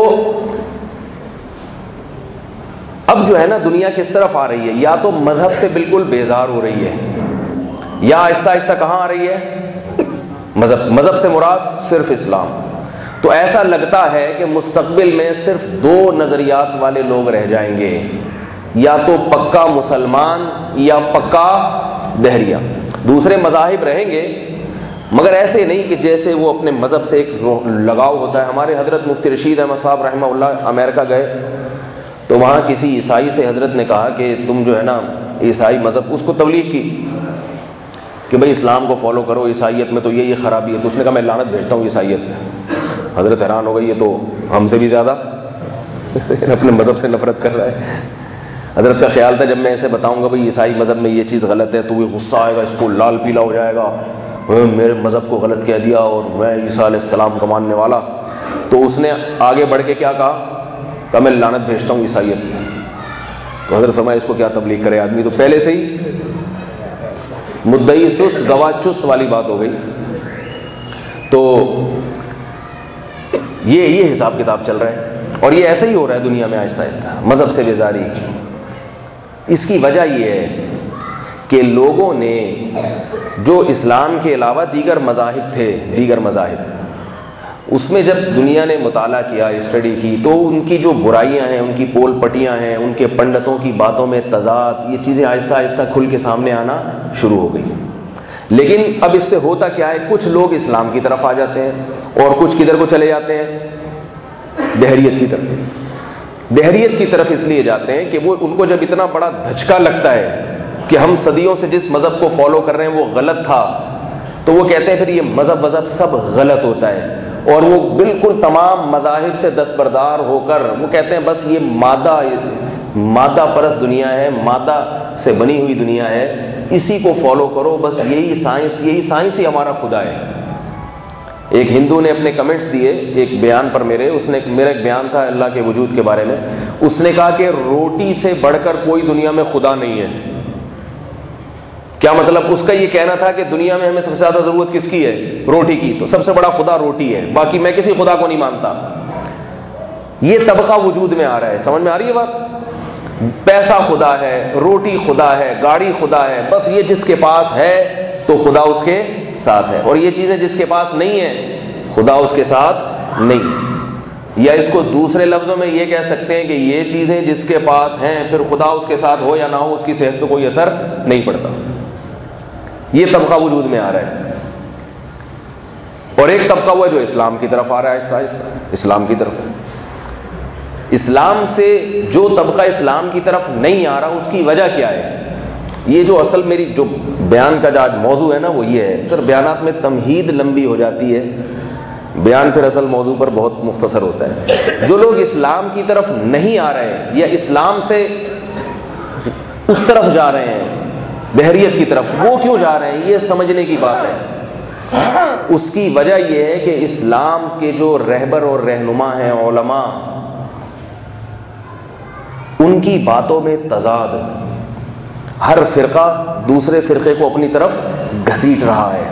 اب جو ہے نا دنیا کس طرف آ رہی ہے, یا تو مذہب سے بالکل بیزار ہو رہی ہے, یا آہستہ آہستہ کہاں آ رہی ہے, مذہب سے مراد صرف اسلام. تو ایسا لگتا ہے کہ مستقبل میں صرف 2 نظریات والے لوگ رہ جائیں گے, یا تو پکا مسلمان یا پکا دہریہ. دوسرے مذاہب رہیں گے مگر ایسے نہیں کہ جیسے وہ اپنے مذہب سے ایک لگاؤ ہوتا ہے. ہمارے حضرت مفتی رشید احمد صاحب رحمہ اللہ امریکہ گئے, تو وہاں کسی عیسائی سے حضرت نے کہا کہ تم جو ہے نا عیسائی مذہب, اس کو تبلیغ کی کہ بھئی اسلام کو فالو کرو, عیسائیت میں تو یہ خرابی ہے. تو اس نے کہا میں لعنت بھیجتا ہوں عیسائیت میں. حضرت حیران ہو گئی, یہ تو ہم سے بھی زیادہ اپنے مذہب سے نفرت کر رہا ہے. حضرت کا خیال تھا جب میں ایسے بتاؤں گا بھئی عیسائی مذہب میں یہ چیز غلط ہے تو وہ غصہ آئے گا, اس کو لال پیلا ہو جائے گا, میرے مذہب کو غلط کہہ دیا اور میں عیسیٰ علیہ السلام کا ماننے والا. تو اس نے آگے بڑھ کے کیا کہا میں لعنت بھیجتا ہوں عیسائیت میں. تو حضرت فرمایا اس کو کیا تبلیغ کرے آدمی, تو پہلے سے ہی مدعی سست گواہ چست والی بات ہو گئی. تو یہ حساب کتاب چل رہا ہے, اور یہ ایسے ہی ہو رہا ہے دنیا میں آہستہ آہستہ, مذہب سے بیزاری. اس کی وجہ یہ ہے کہ لوگوں نے جو اسلام کے علاوہ دیگر مذاہب تھے, دیگر مذاہب, اس میں جب دنیا نے مطالعہ کیا, اسٹڈی کی, تو ان کی جو برائیاں ہیں, ان کی پول پٹیاں ہیں, ان کے پنڈتوں کی باتوں میں تضاد, یہ چیزیں آہستہ آہستہ کھل کے سامنے آنا شروع ہو گئی. لیکن اب اس سے ہوتا کیا ہے, کچھ لوگ اسلام کی طرف آ جاتے ہیں اور کچھ کدھر کو چلے جاتے ہیں, دہریت کی طرف. دہریت کی طرف اس لیے جاتے ہیں کہ وہ ان کو جب اتنا بڑا دھچکا لگتا ہے کہ ہم صدیوں سے جس مذہب کو فالو کر رہے ہیں وہ غلط تھا, تو وہ کہتے ہیں پھر یہ مذہب سب غلط ہوتا ہے, اور وہ بالکل تمام مذاہب سے دستبردار ہو کر وہ کہتے ہیں بس یہ مادہ پرست دنیا ہے, مادہ سے بنی ہوئی دنیا ہے, اسی کو فالو کرو, بس یہی سائنس ہی ہمارا خدا ہے. ایک ہندو نے اپنے کمنٹس دیے ایک بیان پر میرا ایک بیان تھا اللہ کے وجود کے بارے میں. اس نے کہا کہ روٹی سے بڑھ کر کوئی دنیا میں خدا نہیں ہے. کیا مطلب؟ اس کا یہ کہنا تھا کہ دنیا میں ہمیں سب سے زیادہ ضرورت کس کی ہے؟ روٹی کی. تو سب سے بڑا خدا روٹی ہے, باقی میں کسی خدا کو نہیں مانتا. یہ طبقہ وجود میں آ رہا ہے, سمجھ میں آ رہی ہے بات؟ پیسہ خدا ہے, روٹی خدا ہے, گاڑی خدا ہے, بس یہ جس کے پاس ہے تو خدا اس کے ساتھ ہے, اور یہ چیزیں جس کے پاس نہیں ہے خدا اس کے ساتھ نہیں. یا اس کو دوسرے لفظوں میں یہ کہہ سکتے ہیں کہ یہ چیزیں جس کے پاس ہیں پھر خدا اس کے ساتھ ہو یا نہ ہو اس کی صحت پہ کوئی اثر نہیں پڑتا. یہ طبقہ وجود میں آ رہا ہے. اور ایک طبقہ وہ ہے جو اسلام کی طرف آ رہا ہے آہستہ آہستہ, اسلام کی طرف. اسلام سے جو طبقہ اسلام کی طرف نہیں آ رہا اس کی وجہ کیا ہے؟ یہ جو اصل میری جو بیان کا جو آج موضوع ہے نا وہ یہ ہے. سر بیانات میں تمہید لمبی ہو جاتی ہے, بیان پھر اصل موضوع پر بہت مختصر ہوتا ہے. جو لوگ اسلام کی طرف نہیں آ رہے ہیں یا اسلام سے اس طرف جا رہے ہیں, بحریت کی طرف, وہ کیوں جا رہے ہیں, یہ سمجھنے کی بات ہے. اس کی وجہ یہ ہے کہ اسلام کے جو رہبر اور رہنما ہیں, علماء, ان کی باتوں میں تضاد, ہر فرقہ دوسرے فرقے کو اپنی طرف گھسیٹ رہا ہے.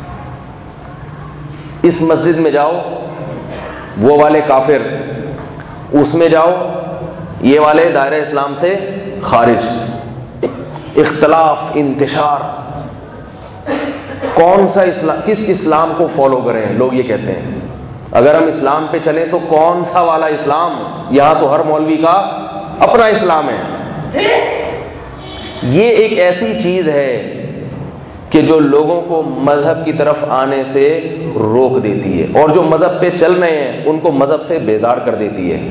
اس مسجد میں جاؤ وہ والے کافر, اس میں جاؤ یہ والے دائرہ اسلام سے خارج. اختلاف, انتشار, کون سا اسلام, کس اسلام کو فالو کریں؟ لوگ یہ کہتے ہیں اگر ہم اسلام پہ چلیں تو کون سا والا اسلام؟ یہاں تو ہر مولوی کا اپنا اسلام ہے. یہ ایک ایسی چیز ہے کہ جو لوگوں کو مذہب کی طرف آنے سے روک دیتی ہے, اور جو مذہب پہ چل رہے ہیں ان کو مذہب سے بیزار کر دیتی ہے.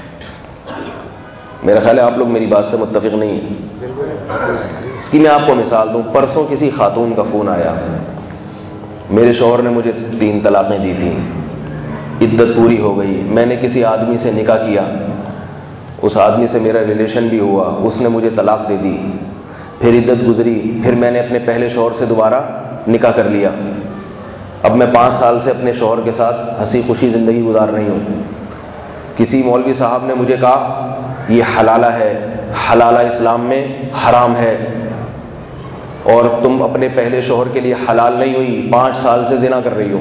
میرا خیال ہے آپ لوگ میری بات سے متفق نہیں ہیں. اس کی میں آپ کو مثال دوں. پرسوں کسی خاتون کا فون آیا, میرے شوہر نے مجھے 3 طلاقیں دی تھیں, عدت پوری ہو گئی, میں نے کسی آدمی سے نکاح کیا, اس آدمی سے میرا ریلیشن بھی ہوا, اس نے مجھے طلاق دے دی, پھر عدت گزری, پھر میں نے اپنے پہلے شوہر سے دوبارہ نکاح کر لیا. اب میں 5 سال سے اپنے شوہر کے ساتھ ہنسی خوشی زندگی گزار رہی ہوں. کسی مولوی صاحب نے مجھے کہا یہ حلالہ ہے, حلالہ اسلام میں حرام ہے, اور تم اپنے پہلے شوہر کے لیے حلال نہیں ہوئی, 5 سال سے زنا کر رہی ہو.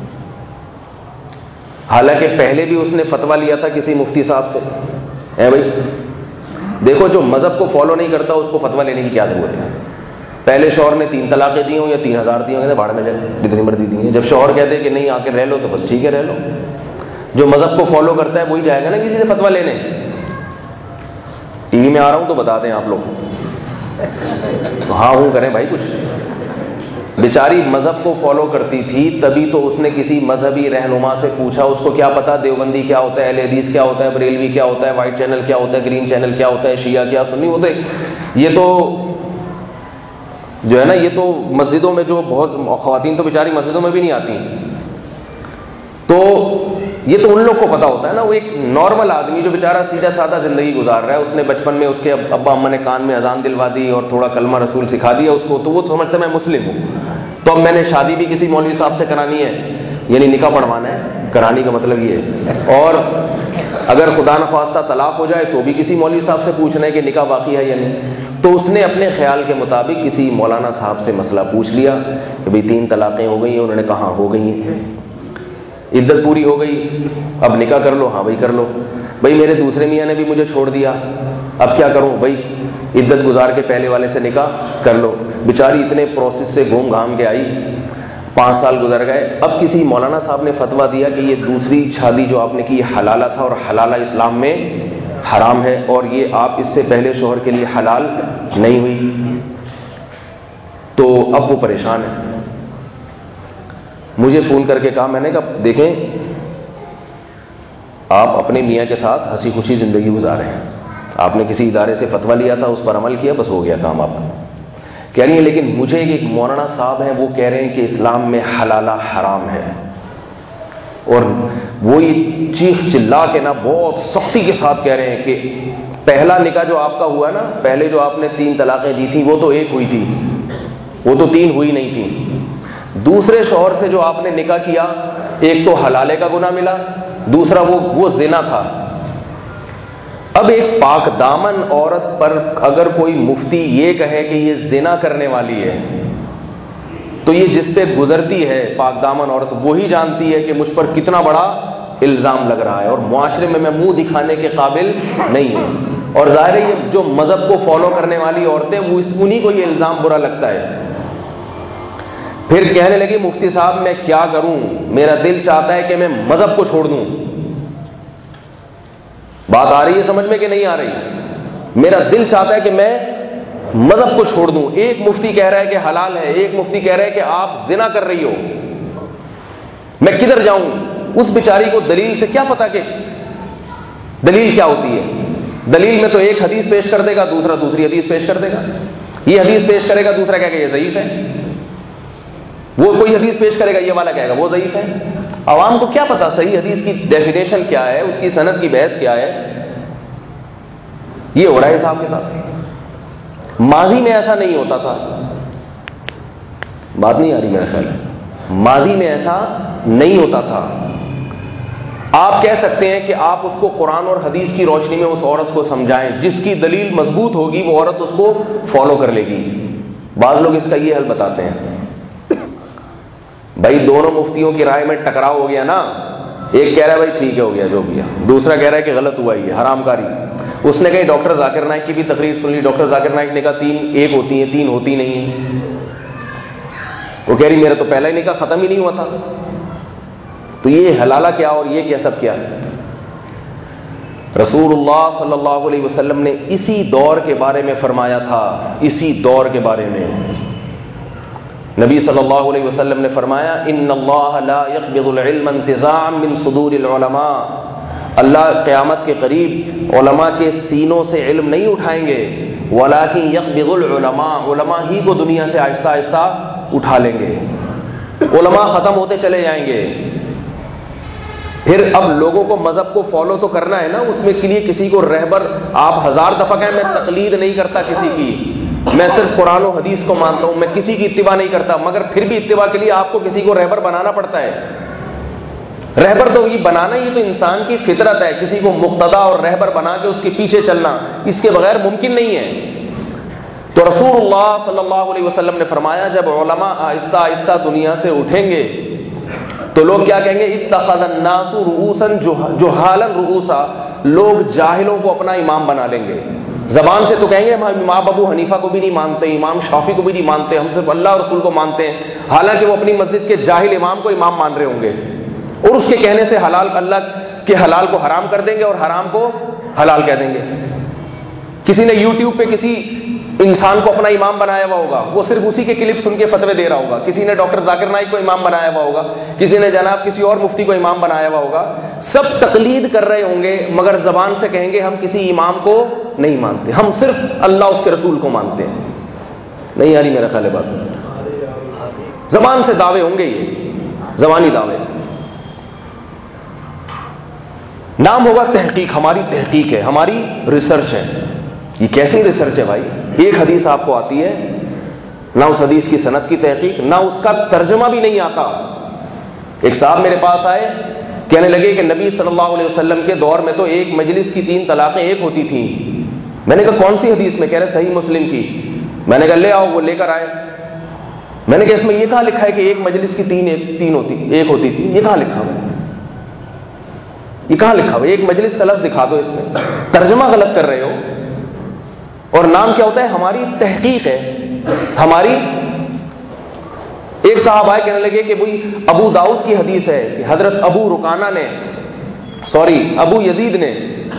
حالانکہ پہلے بھی اس نے فتویٰ لیا تھا کسی مفتی صاحب سے. بھائی دیکھو, جو مذہب کو فالو نہیں کرتا اس کو فتویٰ لینے کی کیا ضرورت ہے؟ پہلے شوہر نے 3 طلاقیں دی ہوں یا 3000 دی ہوں, کہتے بھاڑ میں جائے, جتنی مرضی دی ہیں. جب شوہر کہتے ہیں کہ نہیں آ کے رہ لو تو بس ٹھیک ہے رہ لو. جو مذہب کو فالو کرتا ہے وہی جائے گا نا کسی سے فتویٰ لینے. ٹی وی میں آ رہا ہوں تو بتا دیں آپ لوگ, ہاں ہوں کریں بھائی. کچھ بیچاری مذہب کو فالو کرتی تھی, تبھی تو اس نے کسی مذہبی رہنما سے پوچھا, اس کو کیا پتا دیوبندی کیا ہوتا ہے, اہل حدیث کیا ہوتا ہے, بریلوی کیا ہوتا ہے, وائٹ چینل کیا ہوتا ہے, گرین چینل کیا ہوتا ہے, شیعہ کیا, سنی ہوتے. یہ تو جو ہے نا, یہ تو مسجدوں میں جو بہت خواتین تو بیچاری مسجدوں میں بھی نہیں آتی, تو یہ تو ان لوگ کو پتا ہوتا ہے نا. وہ ایک نارمل آدمی جو بیچارہ سیدھا سادہ زندگی گزار رہا ہے, اس نے بچپن میں اس کے ابا اماں نے کان میں اذان دلوا دی اور تھوڑا کلمہ رسول سکھا دیا اس کو, تو وہ سمجھتا ہے میں مسلم ہوں. تو اب میں نے شادی بھی کسی مولوی صاحب سے کرانی ہے, یعنی نکاح پڑھوانا ہے, کرانے کا مطلب یہ ہے. اور اگر خدا نخواستہ طلاق ہو جائے تو بھی کسی مولوی صاحب سے پوچھنا ہے کہ نکاح باقی ہے یا نہیں. تو اس نے اپنے خیال کے مطابق کسی مولانا صاحب سے مسئلہ پوچھ لیا کہ بھئی 3 طلاقیں ہو گئی ہیں. انہوں نے کہا ہاں ہو گئی ہیں. عدت پوری ہو گئی, اب نکاح کر لو. ہاں بھائی کر لو. بھئی میرے دوسرے میاں نے بھی مجھے چھوڑ دیا, اب کیا کروں؟ بھئی عدت گزار کے پہلے والے سے نکاح کر لو. بیچاری اتنے پروسیس سے گھوم گھام کے آئی, 5 سال گزر گئے. اب کسی مولانا صاحب نے فتویٰ دیا کہ یہ دوسری شادی جو آپ نے کی یہ حلالہ تھا, اور حلالہ اسلام میں حرام ہے, اور یہ آپ اس سے پہلے شوہر کے لیے حلال نہیں ہوئی. تو اب وہ پریشان ہے. مجھے فون کر کے کہا, میں نے کہا دیکھیں آپ اپنے میاں کے ساتھ ہنسی خوشی زندگی گزارے ہیں, آپ نے کسی ادارے سے فتویٰ لیا تھا, اس پر عمل کیا, بس ہو گیا کام. آپ کہہ رہی ہیں لیکن مجھے ایک مولانا صاحب ہیں, وہ کہہ رہے ہیں کہ اسلام میں حلالہ حرام ہے, اور وہی چیخ چلا کے نا بہت سختی کے ساتھ کہہ رہے ہیں کہ پہلا نکاح جو آپ کا ہوا نا, پہلے جو آپ نے 3 طلاقیں دی تھی وہ تو 1 ہوئی تھی, وہ تو 3 ہوئی نہیں تھی. دوسرے شوہر سے جو آپ نے نکاح کیا, ایک تو حلالے کا گناہ ملا, دوسرا وہ زنا تھا. اب ایک پاک دامن عورت پر اگر کوئی مفتی یہ کہے کہ یہ زنا کرنے والی ہے, تو یہ جس پہ گزرتی ہے پاک دامن عورت وہی جانتی ہے کہ مجھ پر کتنا بڑا الزام لگ رہا ہے, اور معاشرے میں میں منہ دکھانے کے قابل نہیں ہوں. اور ظاہر ہے یہ جو مذہب کو فالو کرنے والی عورتیں, وہ انہی کو یہ الزام برا لگتا ہے. پھر کہنے لگی مفتی صاحب میں کیا کروں, میرا دل چاہتا ہے کہ میں مذہب کو چھوڑ دوں. بات آ رہی ہے سمجھ میں کہ نہیں آ رہی؟ میرا دل چاہتا ہے کہ میں مذہب کو چھوڑ دوں. ایک مفتی کہہ رہا ہے کہ حلال ہے, ایک مفتی کہہ رہا ہے کہ آپ زنا کر رہی ہو, میں کدھر جاؤں؟ اس بیچاری کو دلیل سے کیا پتا کہ دلیل کیا ہوتی ہے. دلیل میں تو ایک حدیث پیش کر دے گا, دوسرا دوسری حدیث پیش کر دے گا. یہ حدیث پیش کرے گا، دوسرا کہے گا یہ ضعیف ہے، وہ کوئی حدیث پیش کرے گا، یہ والا کہے گا وہ ضعیف ہے۔ عوام کو کیا پتا صحیح حدیث کی ڈیفینیشن کیا ہے، اس کی سند کی بحث کیا ہے؟ یہ ہو رہا ہے حساب کتاب۔ ماضی میں ایسا نہیں ہوتا تھا، بات نہیں آ رہی میرا خیال ہے، ماضی میں ایسا نہیں ہوتا تھا۔ آپ کہہ سکتے ہیں کہ آپ اس کو قرآن اور حدیث کی روشنی میں اس عورت کو سمجھائیں، جس کی دلیل مضبوط ہوگی وہ عورت اس کو فالو کر لے گی۔ بعض لوگ اس کا یہ حل بتاتے ہیں، بھائی دونوں مفتیوں کی رائے میں ٹکراؤ ہو گیا نا، ایک کہہ رہا ہے بھائی ٹھیک ہے ہو گیا جو گیا، دوسرا کہہ رہا ہے کہ غلط ہوا یہ حرام کاری۔ اس نے کہی ڈاکٹر ذاکر نائک کی بھی تقریر سن لی، ڈاکٹر ذاکر نائک نے کہا 3 1 ہوتی ہیں 3 ہوتی نہیں ہیں۔ وہ کہہ رہی میرا تو پہلا ہی نکاح ختم ہی نہیں ہوا تھا۔ تو یہ حلالہ کیا اور یہ کیا سب کیا؟ رسول اللہ صلی اللہ علیہ وسلم نے اسی دور کے بارے میں فرمایا تھا، اسی دور کے بارے میں نبی صلی اللہ علیہ وسلم نے فرمایا ان اللہ لا يقبض العلم انتزاعا من صدور العلماء، اللہ قیامت کے قریب علماء کے سینوں سے علم نہیں اٹھائیں گے، ولکن يقبض العلماء، علماء ہی کو دنیا سے آہستہ آہستہ اٹھا لیں گے، علماء ختم ہوتے چلے جائیں گے۔ پھر اب لوگوں کو مذہب کو فالو تو کرنا ہے نا، اس میں کے لیے کسی کو رہبر، آپ 1000 دفعہ کہیں میں تقلید نہیں کرتا کسی کی، میں صرف قرآن و حدیث کو مانتا ہوں، میں کسی کی اتباع نہیں کرتا، مگر پھر بھی اتباع کے لیے آپ کو کسی کو رہبر بنانا پڑتا ہے۔ رہبر تو یہ بنانا، یہ تو انسان کی فطرت ہے، کسی کو مقتدا اور رہبر بنا کے اس کے پیچھے چلنا اس کے بغیر ممکن نہیں ہے۔ تو رسول اللہ صلی اللہ علیہ وسلم نے فرمایا جب علماء آہستہ آہستہ دنیا سے اٹھیں گے تو لوگ کیا کہیں گے؟ اتخذ الناس رؤوسا جہالا رؤوسا، لوگ جاہلوں کو اپنا امام بنا لیں گے۔ زبان سے تو کہیں گے ہم امام ابو حنیفہ کو بھی نہیں مانتے، امام شافعی کو بھی نہیں مانتے، ہم صرف اللہ اور رسول کو مانتے ہیں، حالانکہ وہ اپنی مسجد کے جاہل امام کو امام مان رہے ہوں گے، اور اس کے کہنے سے حلال، اللہ کے حلال کو حرام کر دیں گے اور حرام کو حلال کہہ دیں گے۔ کسی نے یوٹیوب پہ کسی انسان کو اپنا امام بنایا ہوا ہوگا، وہ صرف اسی کے کلپ سن کے فتوے دے رہا ہوگا، کسی نے ڈاکٹر ذاکر نائک کو امام بنایا ہوا ہوگا، کسی نے جناب کسی اور مفتی کو امام بنایا ہوا ہوگا، سب تقلید کر رہے ہوں گے، مگر زبان سے کہیں گے ہم کسی امام کو نہیں مانتے، ہم صرف اللہ اس کے رسول کو مانتے ہیں۔ نہیں یاری میرا خیال ہے بات، زبان سے دعوے ہوں گے، یہ زبانی دعوے۔ نام ہوگا تحقیق، ہماری تحقیق ہے، ہماری ریسرچ ہے۔ یہ کیسی ریسرچ ہے بھائی؟ ایک حدیث آپ کو آتی ہے، نہ اس حدیث کی سند کی تحقیق، نہ اس کا ترجمہ بھی نہیں آتا۔ ایک صاحب میرے پاس آئے، کہنے لگے کہ نبی صلی اللہ علیہ وسلم کے دور میں تو ایک مجلس کی 3 طلاقیں ایک ہوتی تھیں۔ میں نے کہا کون سی حدیث میں؟ کہہ رہے صحیح مسلم کی۔ میں نے کہا لے آؤ، وہ لے کر آئے۔ میں نے کہا اس میں یہ کہاں لکھا ہے کہ ایک مجلس کی 3 ایک ہوتی تھی؟ یہ کہاں لکھا ہوا ہے؟ یہ کہاں لکھا ہوا ہے؟ ایک مجلس کا لفظ دکھا دو، اس میں ترجمہ غلط کر رہے ہو۔ اور نام کیا ہوتا ہے؟ ہماری تحقیق ہے، ہماری۔ ایک صاحب آئے، کہنے لگے کہ بھئی ابو داؤد کی حدیث ہے کہ حضرت ابو یزید نے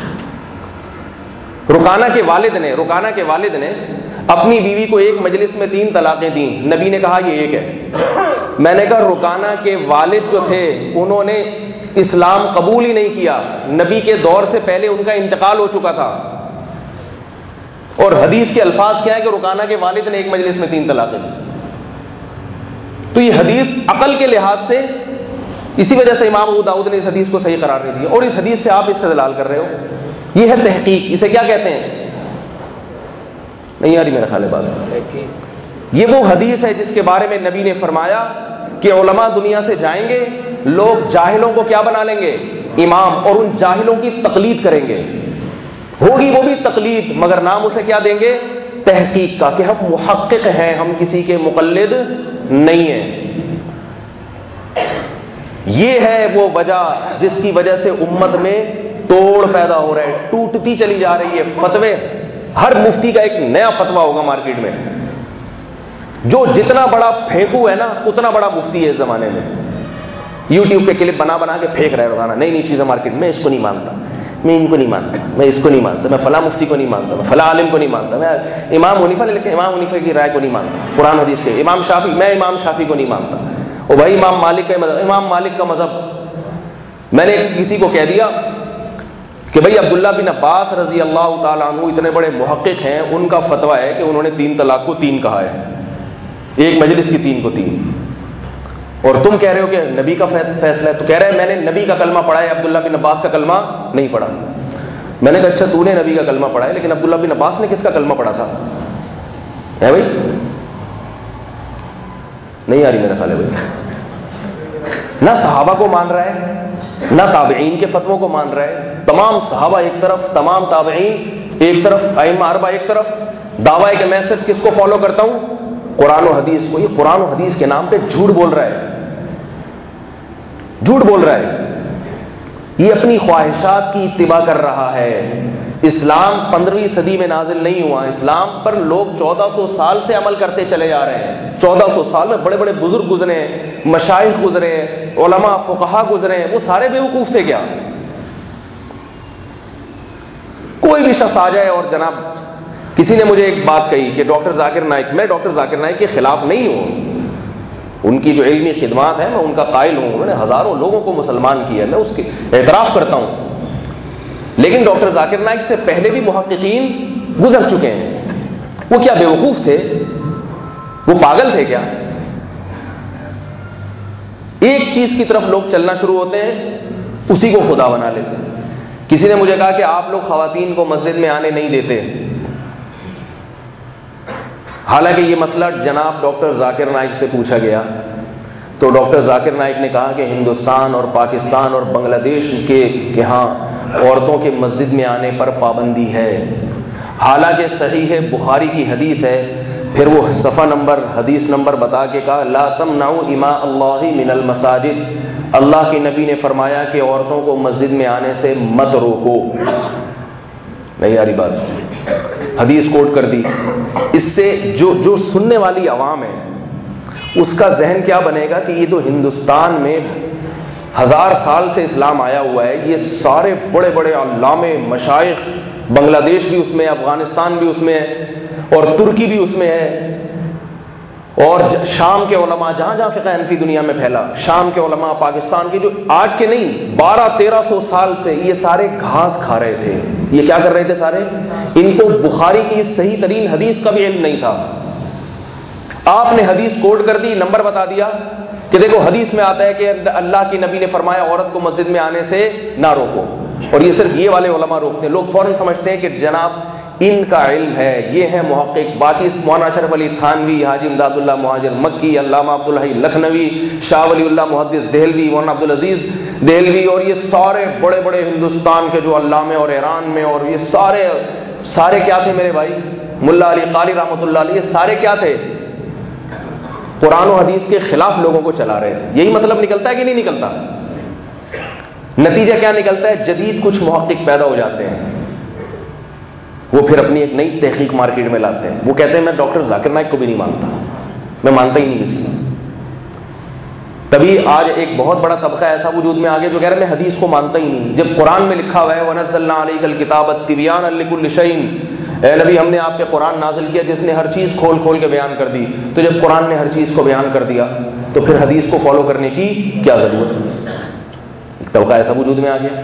رکانہ کے والد نے اپنی بیوی کو ایک مجلس میں 3 طلاقیں دیں، نبی نے کہا یہ ایک ہے۔ میں نے کہا رکانہ کے والد جو تھے انہوں نے اسلام قبول ہی نہیں کیا، نبی کے دور سے پہلے ان کا انتقال ہو چکا تھا، اور حدیث کے الفاظ کیا ہے کہ رکانہ کے والد نے ایک مجلس میں 3 طلاقیں دی۔ تو یہ حدیث عقل کے لحاظ سے، اسی وجہ سے امام ابو داؤد نے اس حدیث کو صحیح قرار دے دیا، اور اس حدیث سے آپ استدلال کر رہے ہو۔ یہ ہے تحقیق، اسے کیا کہتے ہیں؟ نہیں یاری میرا خیال ہے بات۔ یہ وہ حدیث ہے جس کے بارے میں نبی نے فرمایا کہ علماء دنیا سے جائیں گے، لوگ جاہلوں کو کیا بنا لیں گے؟ امام، اور ان جاہلوں کی تقلید کریں گے، ہوگی وہ بھی تقلید، مگر نام اسے کیا دیں گے؟ تحقیق کا، کہ ہم محقق ہیں، ہم کسی کے مقلد نہیں ہیں۔ یہ ہے وہ وجہ جس کی وجہ سے امت میں توڑ پیدا ہو رہا ہے، ٹوٹتی چلی جا رہی ہے۔ فتوے، ہر مفتی کا ایک نیا فتویٰ ہوگا مارکیٹ میں، جو جتنا بڑا پھینکو ہے نا اتنا بڑا مفتی ہے اس زمانے میں۔ یوٹیوب پہ کلپ بنا کے پھینک رہے روزانہ نئی نئی چیزیں مارکیٹ میں۔ اس کو نہیں مانتا، میں ان کو نہیں مانتا، میں اس کو نہیں مانتا، میں فلاں مفتی کو نہیں مانتا، میں فلاں عالم کو نہیں مانتا، میں امام حنیفہ نے لکھے امام حنیفہ کی رائے کو نہیں مانتا، قرآن حدیث کے امام شافعی، میں امام شافعی کو نہیں مانتا، اور بھائی امام مالک کا مذہب، امام مالک کا مذہب۔ میں نے کسی کو کہہ دیا کہ بھئی عبداللہ بن عباس رضی اللہ تعالیٰ عنہ اتنے بڑے محقق ہیں، ان کا فتویٰ ہے کہ انہوں نے 3 طلاق کو 3 کہا ہے، ایک مجلس کی 3 کو 3، اور تم کہہ رہے ہو کہ نبی کا فیصلہ ہے۔ تو کہہ رہے ہیں میں نے نبی کا کلمہ پڑھا ہے، عبداللہ بن عباس کا کلمہ نہیں پڑھا۔ میں نے کہا اچھا تو نے نبی کا کلمہ پڑھا ہے، لیکن عبداللہ بن عباس نے کس کا کلمہ پڑھا تھا؟ ہے بھائی؟ نہیں آ رہی میرا خیال ہے بھائی؟ نہ صحابہ کو مان رہا ہے، نہ تابعین کے فتووں کو مان رہا ہے۔ تمام صحابہ ایک طرف، تمام تابعین ایک طرف، ائمہ اربعہ ایک طرف، دعویٰ ہے کہ میں صرف کس کو فالو کرتا ہوں؟ قرآن و حدیث کو۔ یہ قرآن و حدیث کے نام پہ جھوٹ بول رہا ہے، جھوٹ بول رہا ہے، یہ اپنی خواہشات کی اتباع کر رہا ہے۔ اسلام 15ویں صدی میں نازل نہیں ہوا، اسلام پر لوگ 1400 سال سے عمل کرتے چلے جا رہے ہیں۔ 1400 سال میں بڑے بڑے بزرگ گزرے، مشائخ گزرے، علماء فقہا گزرے، وہ سارے بیوقوف تھے کیا؟ کوئی بھی شخص آ جائے اور جناب کسی نے مجھے ایک بات کہی کہ ڈاکٹر ذاکر نائک، میں ڈاکٹر ذاکر نائک کے خلاف نہیں ہوں، ان کی جو علمی خدمات ہیں میں ان کا قائل ہوں، انہوں نے ہزاروں لوگوں کو مسلمان کیا ہے، میں اس کی اعتراف کرتا ہوں، لیکن ڈاکٹر ذاکر نائک سے پہلے بھی محققین گزر چکے ہیں۔ وہ کیا بیوقوف تھے؟ وہ پاگل تھے کیا؟ ایک چیز کی طرف لوگ چلنا شروع ہوتے ہیں، اسی کو خدا بنا لیتے ہیں۔ کسی نے مجھے کہا کہ آپ لوگ خواتین کو مسجد میں آنے نہیں دیتے، حالانکہ یہ مسئلہ جناب ڈاکٹر ذاکر نائک سے پوچھا گیا تو ڈاکٹر ذاکر نائک نے کہا کہ ہندوستان اور پاکستان اور بنگلہ دیش کے ہاں عورتوں کے مسجد میں آنے پر پابندی ہے، حالانکہ صحیح بخاری کی حدیث ہے، پھر وہ صفحہ نمبر حدیث نمبر بتا کے کہا لا تمنعوا اماء اللہ من المساجد، اللہ کے نبی نے فرمایا کہ عورتوں کو مسجد میں آنے سے مت روکو۔ نہیں آ رہی بات؟ حدیث کوٹ کر دی۔ اس سے جو سننے والی عوام ہے اس کا ذہن کیا بنے گا کہ یہ تو ہندوستان میں 1000 سال سے اسلام آیا ہوا ہے، یہ سارے بڑے بڑے علامے مشائخ، بنگلہ دیش بھی اس میں ہے، افغانستان بھی اس میں ہے، اور ترکی بھی اس میں ہے، اور شام کے علماء جہاں جہاں فقہ حنفی دنیا میں پھیلا، شام کے علماء، پاکستان کے، جو آج کے نہیں 1200-1300 سال سے یہ سارے گھاس کھا رہے تھے۔ یہ کیا کر رہے تھے سارے؟ ان کو بخاری کی صحیح ترین حدیث کا بھی علم نہیں تھا۔ آپ نے حدیث کوٹ کر دی، نمبر بتا دیا کہ دیکھو حدیث میں آتا ہے کہ اللہ کی نبی نے فرمایا عورت کو مسجد میں آنے سے نہ روکو، اور یہ صرف یہ والے علماء روکتے ہیں۔ لوگ فوراً سمجھتے ہیں کہ جناب ان کا علم ہے، یہ ہے محقق، باقی مولانا اشرف علی تھانوی، حاجی امداد اللہ مہاجر مکی، علامہ عبدالحی لکھنوی، شاہ ولی اللہ محدث دہلوی، مولانا عبدالعزیز دہلوی، اور یہ سارے بڑے بڑے ہندوستان کے جو علامے اور ایران میں، اور یہ سارے کیا تھے میرے بھائی؟ ملا علی قاری رحمۃ اللہ علیہ، یہ سارے کیا تھے؟ قرآن و حدیث کے خلاف لوگوں کو چلا رہے تھے۔ یہی مطلب نکلتا ہے کہ نہیں نکلتا؟ نتیجہ کیا نکلتا ہے؟ جدید کچھ محقق پیدا ہو جاتے ہیں، وہ پھر اپنی ایک نئی تحقیق مارکیٹ میں لاتے ہیں، وہ کہتے ہیں میں ڈاکٹر ذاکر نائک کو بھی نہیں مانتا، میں مانتا ہی نہیں کسی کو۔ تبھی آج ایک بہت بڑا طبقہ ایسا وجود میں آگے جو کہہ رہا ہے میں حدیث کو مانتا ہی نہیں، جب قرآن میں لکھا ہوا ہے وَنَزَّلْنَا عَلَيْكَ الْكِتَابَ تِبْيَانًا لِكُلِّ شَيْءٍ، اے نبی ہم نے آپ کے قرآن نازل کیا جس نے ہر چیز کھول کھول کے بیان کر دی۔ تو جب قرآن نے ہر چیز کو بیان کر دیا تو پھر حدیث کو فالو کرنے کی کیا ضرورت؟ ایک طبقہ ایسا وجود میں آ گیا۔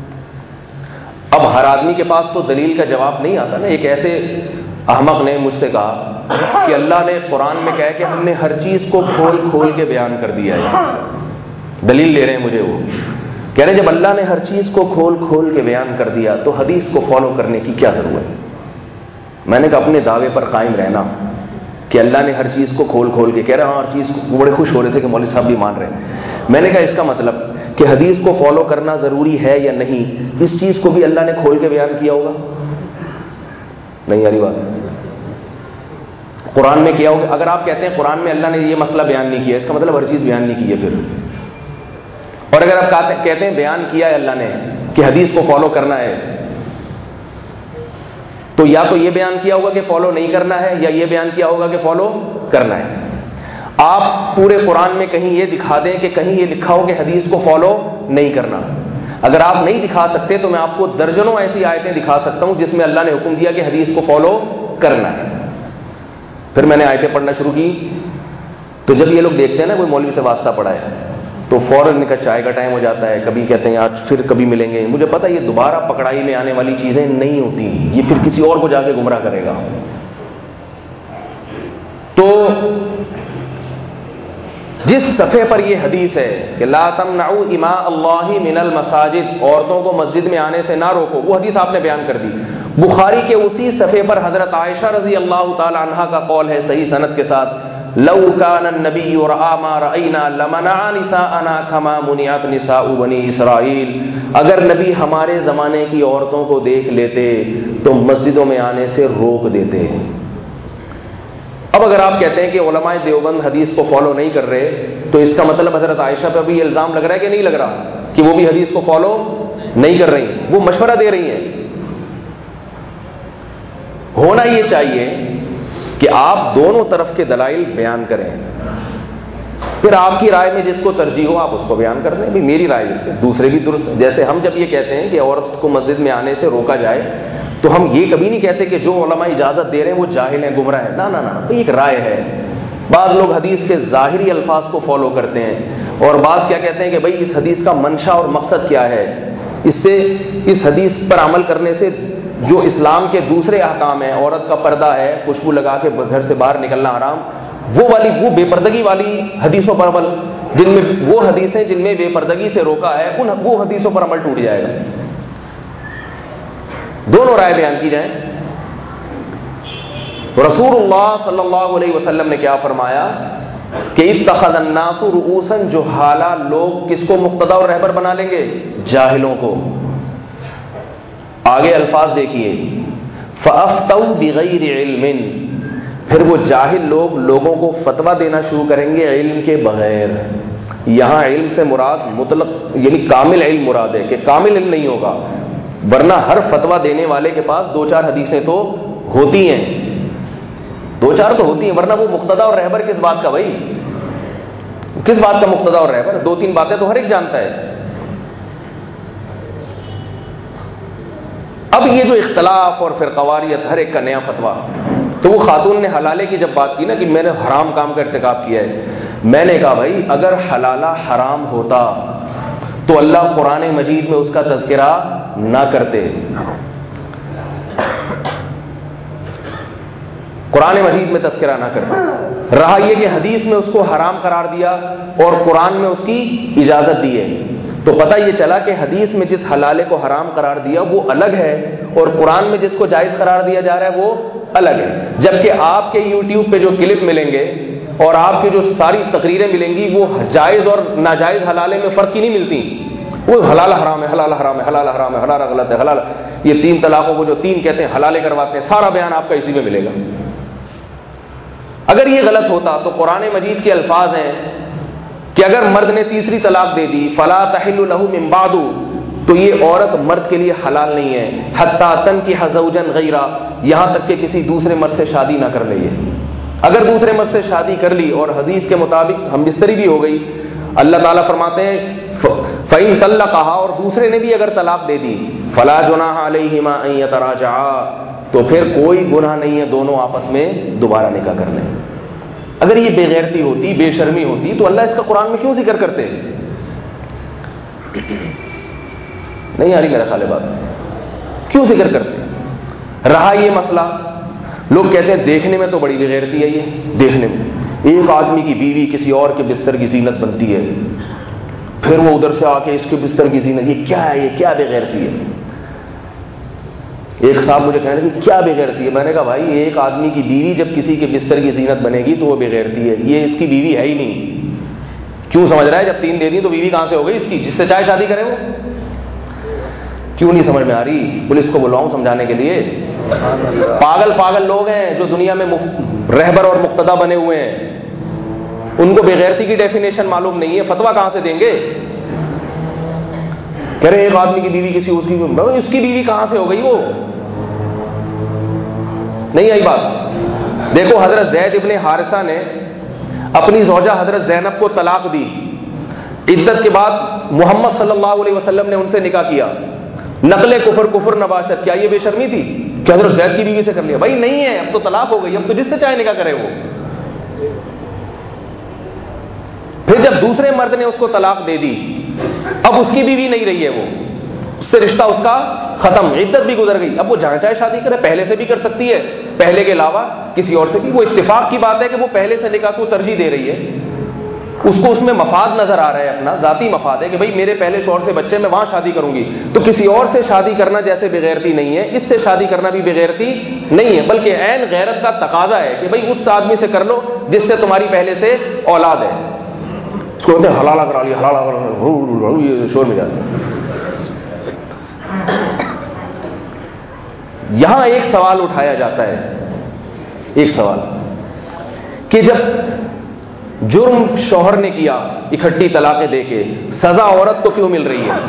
اب ہر آدمی کے پاس تو دلیل کا جواب نہیں آتا نا۔ ایک ایسے احمق نے مجھ سے کہا کہ اللہ نے قرآن میں کہا کہ ہم نے ہر چیز کو کھول کھول کے بیان کر دیا ہے، دلیل لے رہے ہیں مجھے، وہ کہہ رہے ہیں جب اللہ نے ہر چیز کو کھول کھول کے بیان کر دیا تو حدیث کو فالو کرنے کی کیا ضرورت ہے؟ میں نے کہا اپنے دعوے پر قائم رہنا کہ اللہ نے ہر چیز کو کھول کھول کے، کہہ رہے ہیں ہر چیز کو، بڑے خوش ہو رہے تھے کہ مولوی صاحب بھی مان رہے ہیں۔ میں نے کہا اس کا مطلب کہ حدیث کو فالو کرنا ضروری ہے یا نہیں، اس چیز کو بھی اللہ نے کھول کے بیان کیا ہوگا؟ نہیں یاری بات، قرآن میں کیا ہوگا؟ اگر آپ کہتے ہیں قرآن میں اللہ نے یہ مسئلہ بیان نہیں کیا، اس کا مطلب ہر چیز بیان نہیں کی ہے پھر۔ اور اگر آپ کہتے ہیں بیان کیا ہے اللہ نے کہ حدیث کو فالو کرنا ہے، تو یا تو یہ بیان کیا ہوگا کہ فالو نہیں کرنا ہے، یا یہ بیان کیا ہوگا کہ فالو کرنا ہے۔ آپ پورے قرآن میں کہیں یہ دکھا دیں کہ کہیں یہ لکھا ہو کہ حدیث کو فالو نہیں کرنا۔ اگر آپ نہیں دکھا سکتے تو میں آپ کو درجنوں ایسی آیتیں دکھا سکتا ہوں جس میں اللہ نے حکم دیا کہ حدیث کو فالو کرنا ہے۔ پھر میں نے آیتیں پڑھنا شروع کی، تو جب یہ لوگ دیکھتے ہیں نا کوئی مولوی سے واسطہ پڑا ہے، تو فوراً ان کا چائے کا ٹائم ہو جاتا ہے، کبھی کہتے ہیں آج پھر کبھی ملیں گے. مجھے پتہ یہ دوبارہ پکڑائی میں آنے والی چیزیں نہیں ہوتی، یہ پھر کسی اور کو جا کے گمراہ کرے گا. تو جس صفحے پر یہ حدیث ہے کہ لا تمنعوا اماء اللہ من المساجد، عورتوں کو مسجد میں آنے سے نہ روکو، وہ حدیث آپ نے بیان کر دی. بخاری کے اسی صفحے پر حضرت عائشہ رضی اللہ تعالی عنہا کا قول ہے صحیح سند کے ساتھ، لو کان النبی رأى ما رأینا لمنع نساءنا كما منعت نساء بنی اسرائیل. اگر نبی ہمارے زمانے کی عورتوں کو دیکھ لیتے تو مسجدوں میں آنے سے روک دیتے. اب اگر آپ کہتے ہیں کہ علماء دیوبند حدیث کو فالو نہیں کر رہے تو اس کا مطلب حضرت عائشہ پہ بھی الزام لگ رہا ہے کہ نہیں لگ رہا کہ وہ بھی حدیث کو فالو نہیں کر رہی، وہ مشورہ دے رہی ہیں. ہونا یہ چاہیے کہ آپ دونوں طرف کے دلائل بیان کریں، پھر آپ کی رائے میں جس کو ترجیح ہو آپ اس کو بیان کر دیں. بھی میری رائے اس سے دوسرے بھی درست. جیسے ہم جب یہ کہتے ہیں کہ عورت کو مسجد میں آنے سے روکا جائے تو ہم یہ کبھی نہیں کہتے کہ جو علماء اجازت دے رہے ہیں وہ جاہل ہیں، گمراہ ہیں. نہ، تو ایک رائے ہے. بعض لوگ حدیث کے ظاہری الفاظ کو فالو کرتے ہیں اور بعض کیا کہتے ہیں کہ بھئی اس حدیث کا منشا اور مقصد کیا ہے، اس حدیث پر عمل کرنے سے جو اسلام کے دوسرے احکام ہیں، عورت کا پردہ ہے، خوشبو لگا کے گھر سے باہر نکلنا حرام، وہ بے پردگی والی حدیثوں پر عمل، جن میں وہ حدیثیں جن میں بے پردگی سے روکا ہے وہ حدیثوں پر عمل ٹوٹ جائے گا. دونوں رائے بیان کی جائیں. رسول اللہ صلی اللہ علیہ وسلم نے کیا فرمایا کہ اتخذ الناس رؤوسا جہالا، لوگ کس کو مقتدا اور رہبر بنا لیں گے؟ جاہلوں کو. آگے الفاظ دیکھیے، فافتوا بغیر علم، پھر وہ جاہل لوگ لوگوں کو فتویٰ دینا شروع کریں گے علم کے بغیر. یہاں علم سے مراد مطلق یعنی کامل علم مراد ہے کہ کامل علم نہیں ہوگا، ورنہ ہر فتویٰ دینے والے کے پاس 2-4 حدیثیں تو ہوتی ہیں، 2-4 تو ہوتی ہیں، ورنہ وہ مقتدا اور رہبر کس بات کا؟ بھائی کس بات کا مقتدا اور رہبر؟ 2-3 باتیں تو ہر ایک جانتا ہے. اب یہ جو اختلاف اور فرقواریت، ہر ایک کا نیا فتویٰ. تو وہ خاتون نے حلالے کی جب بات کی نا کہ میں نے حرام کام کا ارتکاب کیا ہے، میں نے کہا بھائی اگر حلالہ حرام ہوتا تو اللہ قرآن مجید میں اس کا تذکرہ نہ کرتے. قرآن مجید میں تذکرہ نہ کرتے. رہا یہ کہ حدیث میں اس کو حرام قرار دیا اور قرآن میں اس کی اجازت دی ہے، تو پتہ یہ چلا کہ حدیث میں جس حلالے کو حرام قرار دیا وہ الگ ہے اور قرآن میں جس کو جائز قرار دیا جا رہا ہے وہ الگ ہے. جبکہ آپ کے یوٹیوب پہ جو کلپ ملیں گے اور آپ کی جو ساری تقریریں ملیں گی وہ جائز اور ناجائز حلالے میں فرق کی نہیں ملتی. وہ حلال حرام ہے، حلال حرام ہے، حلال حرام ہے، حلال غلط ہے، حلال. یہ 3 طلاقوں کو جو 3 کہتے ہیں حلالے کرواتے ہیں، سارا بیان آپ کا اسی میں ملے گا. اگر یہ غلط ہوتا تو قرآن مجید کے الفاظ ہیں کہ اگر مرد نے تیسری طلاق دے دی فلا تحل له من بعد، تو یہ عورت مرد کے لیے حلال نہیں ہے حتی تنکح زوجا غیرہ، یہاں تک کہ کسی دوسرے مرد سے شادی نہ کر لے. اگر دوسرے مرد سے شادی کر لی اور حدیث کے مطابق ہم بستری بھی ہو گئی، اللہ تعالیٰ فرماتے ہیں فَإِن طَلَّقَهَا، اور دوسرے نے بھی اگر طلاق دے دی فَلَا جُنَاحَ عَلَيْهِمَا أَن يَتَرَاجَعَا، تو پھر کوئی گناہ نہیں ہے دونوں آپس میں دوبارہ نکاح کر لیں. اگر یہ بے غیرتی ہوتی، بے شرمی ہوتی، تو اللہ اس کا قرآن میں کیوں ذکر کرتے؟ نہیں آ رہی میرا خیال بات، کیوں ذکر کرتے؟ رہا یہ مسئلہ، لوگ کہتے ہیں دیکھنے میں تو بڑی بے غیرتی ہے، یہ دیکھنے میں ایک آدمی کی بیوی کسی اور کے بستر کی زینت بنتی ہے، پھر وہ ادھر سے آ کے اس کے بستر کی زینت، یہ کیا ہے؟ یہ کیا بے غیرتی ہے؟ ایک صاحب مجھے کہنے لگے کیا بے غیرتی ہے؟ میں نے کہا بھائی ایک آدمی کی بیوی جب کسی کے بستر کی زینت بنے گی تو وہ بے غیرتی ہے، یہ اس کی بیوی ہے ہی نہیں. کیوں سمجھ رہا ہے؟ جب 3 دے دی تو بیوی کہاں سے ہو گئی اس کی؟ جس سے چاہے شادی کرے. وہ کیوں نہیں سمجھ میں آ رہی؟ پولیس کو بلواؤں سمجھانے کے لیے؟ پاگل لوگ ہیں جو دنیا میں رہبر اور مقتدا بنے ہوئے ہیں، ان کو بے غیرتی کی ڈیفینیشن معلوم نہیں ہے، فتویٰ کہاں سے دیں گے؟ کہہ رہے ایک آدمی کی بیوی کسی اس کی بیوی کہاں سے ہو گئی؟ وہ نہیں آئی بات. دیکھو حضرت زید ابن حارثہ نے اپنی زوجہ حضرت زینب کو طلاق دی، عدت کے بعد محمد صلی اللہ علیہ وسلم نے ان سے نکاح کیا. نقل کفر نباشت، کیا یہ بے شرمی تھی کہ حضرت زید کی بیوی سے کر لیا؟ بھائی نہیں ہے، اب تو طلاق ہو گئی، اب تو جس سے چاہے نکاح کرے وہ. پھر جب دوسرے مرد نے اس کو طلاق دے دی، اب اس کی بیوی نہیں رہی ہے، وہ اس سے رشتہ اس کا ختم، عدت بھی گزر گئی، اب وہ جہاں چاہے شادی کرے، پہلے سے بھی کر سکتی ہے، پہلے کے علاوہ کسی اور سے بھی، وہ اتفاق کی بات ہے کہ وہ پہلے سے نکاح کو ترجیح دے رہی ہے، اس کو اس میں مفاد نظر آ رہا ہے، اپنا ذاتی مفاد ہے کہ بھائی میرے پہلے شوہر سے بچے، میں وہاں شادی کروں گی، تو کسی اور سے شادی کرنا جیسے بغیرتی نہیں ہے، اس سے شادی کرنا بھی بغیرتی نہیں ہے، بلکہ عین غیرت کا تقاضا ہے کہ بھائی اس آدمی سے کر لو جس سے تمہاری پہلے سے اولاد ہے۔ اس کو حلالہ کرا لیا، حلالہ کرا لیا، یہ شور میں جاتا ہے۔ یہاں ایک سوال اٹھایا جاتا ہے، ایک سوال کہ جب جرم شوہر نے کیا اکٹھی طلاقیں دے کے، سزا عورت کو کیوں مل رہی ہے؟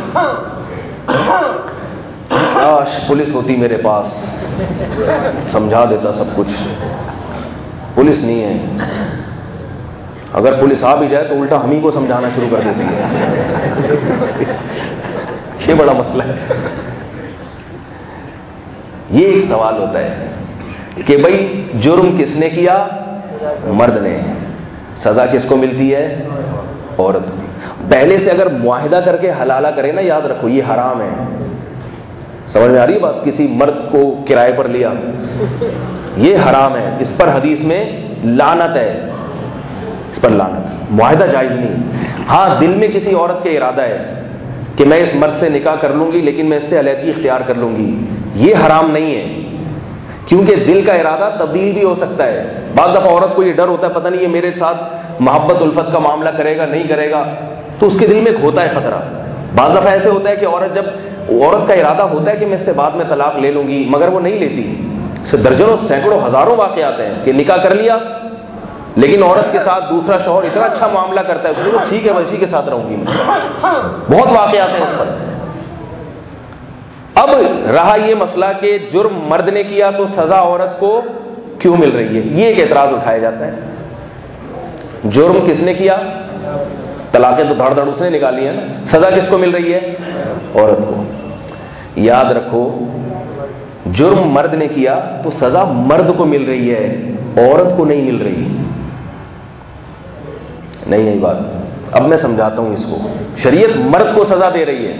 کاش پولیس ہوتی میرے پاس، سمجھا دیتا سب کچھ، پولیس نہیں ہے، اگر پولیس آ بھی جائے تو الٹا ہم ہی کو سمجھانا شروع کر دیتی ہے، یہ بڑا مسئلہ ہے۔ یہ ایک سوال ہوتا ہے کہ بھائی جرم کس نے کیا؟ مرد نے، سزا کس کو ملتی ہے؟ عورت کو۔ پہلے سے اگر معاہدہ کر کے حلالہ کرے نا، یاد رکھو یہ حرام ہے، سمجھ میں آ رہی ہے بات؟ کسی مرد کو کرائے پر لیا، یہ حرام ہے، اس پر حدیث میں لعنت ہے، اس پر لعنت، معاہدہ جائز نہیں۔ ہاں دل میں کسی عورت کے ارادہ ہے کہ میں اس مرد سے نکاح کر لوں گی لیکن میں اس سے علیحدگی اختیار کر لوں گی، یہ حرام نہیں ہے، کیونکہ دل کا ارادہ تبدیل بھی ہو سکتا ہے۔ بعض دفعہ عورت کو یہ ڈر ہوتا ہے پتہ نہیں یہ میرے ساتھ محبت الفت کا معاملہ کرے گا نہیں کرے گا، تو اس کے دل میں ایک ہوتا ہے خطرہ۔ بعض دفعہ ایسے ہوتا ہے کہ عورت کا ارادہ ہوتا ہے کہ میں اس سے بعد میں طلاق لے لوں گی، مگر وہ نہیں لیتی۔ اس سے درجنوں سینکڑوں ہزاروں واقعات ہیں کہ نکاح کر لیا لیکن عورت کے ساتھ دوسرا شوہر اتنا اچھا معاملہ کرتا ہے، تو ٹھیک ہے اسی کے ساتھ رہوں گی میں، بہت واقعات ہیں اس پر۔ اب رہا یہ مسئلہ کہ جرم مرد نے کیا تو سزا عورت کو کیوں مل رہی ہے، یہ ایک اعتراض اٹھایا جاتا ہے۔ جرم کس نے کیا؟ طلاقیں تو دھڑ دھڑ اس نے نکالی ہے نا، سزا کس کو مل رہی ہے؟ عورت کو۔ یاد رکھو جرم مرد نے کیا تو سزا مرد کو مل رہی ہے، عورت کو نہیں مل رہی۔ نہیں بات، اب میں سمجھاتا ہوں اس کو۔ شریعت مرد کو سزا دے رہی ہے،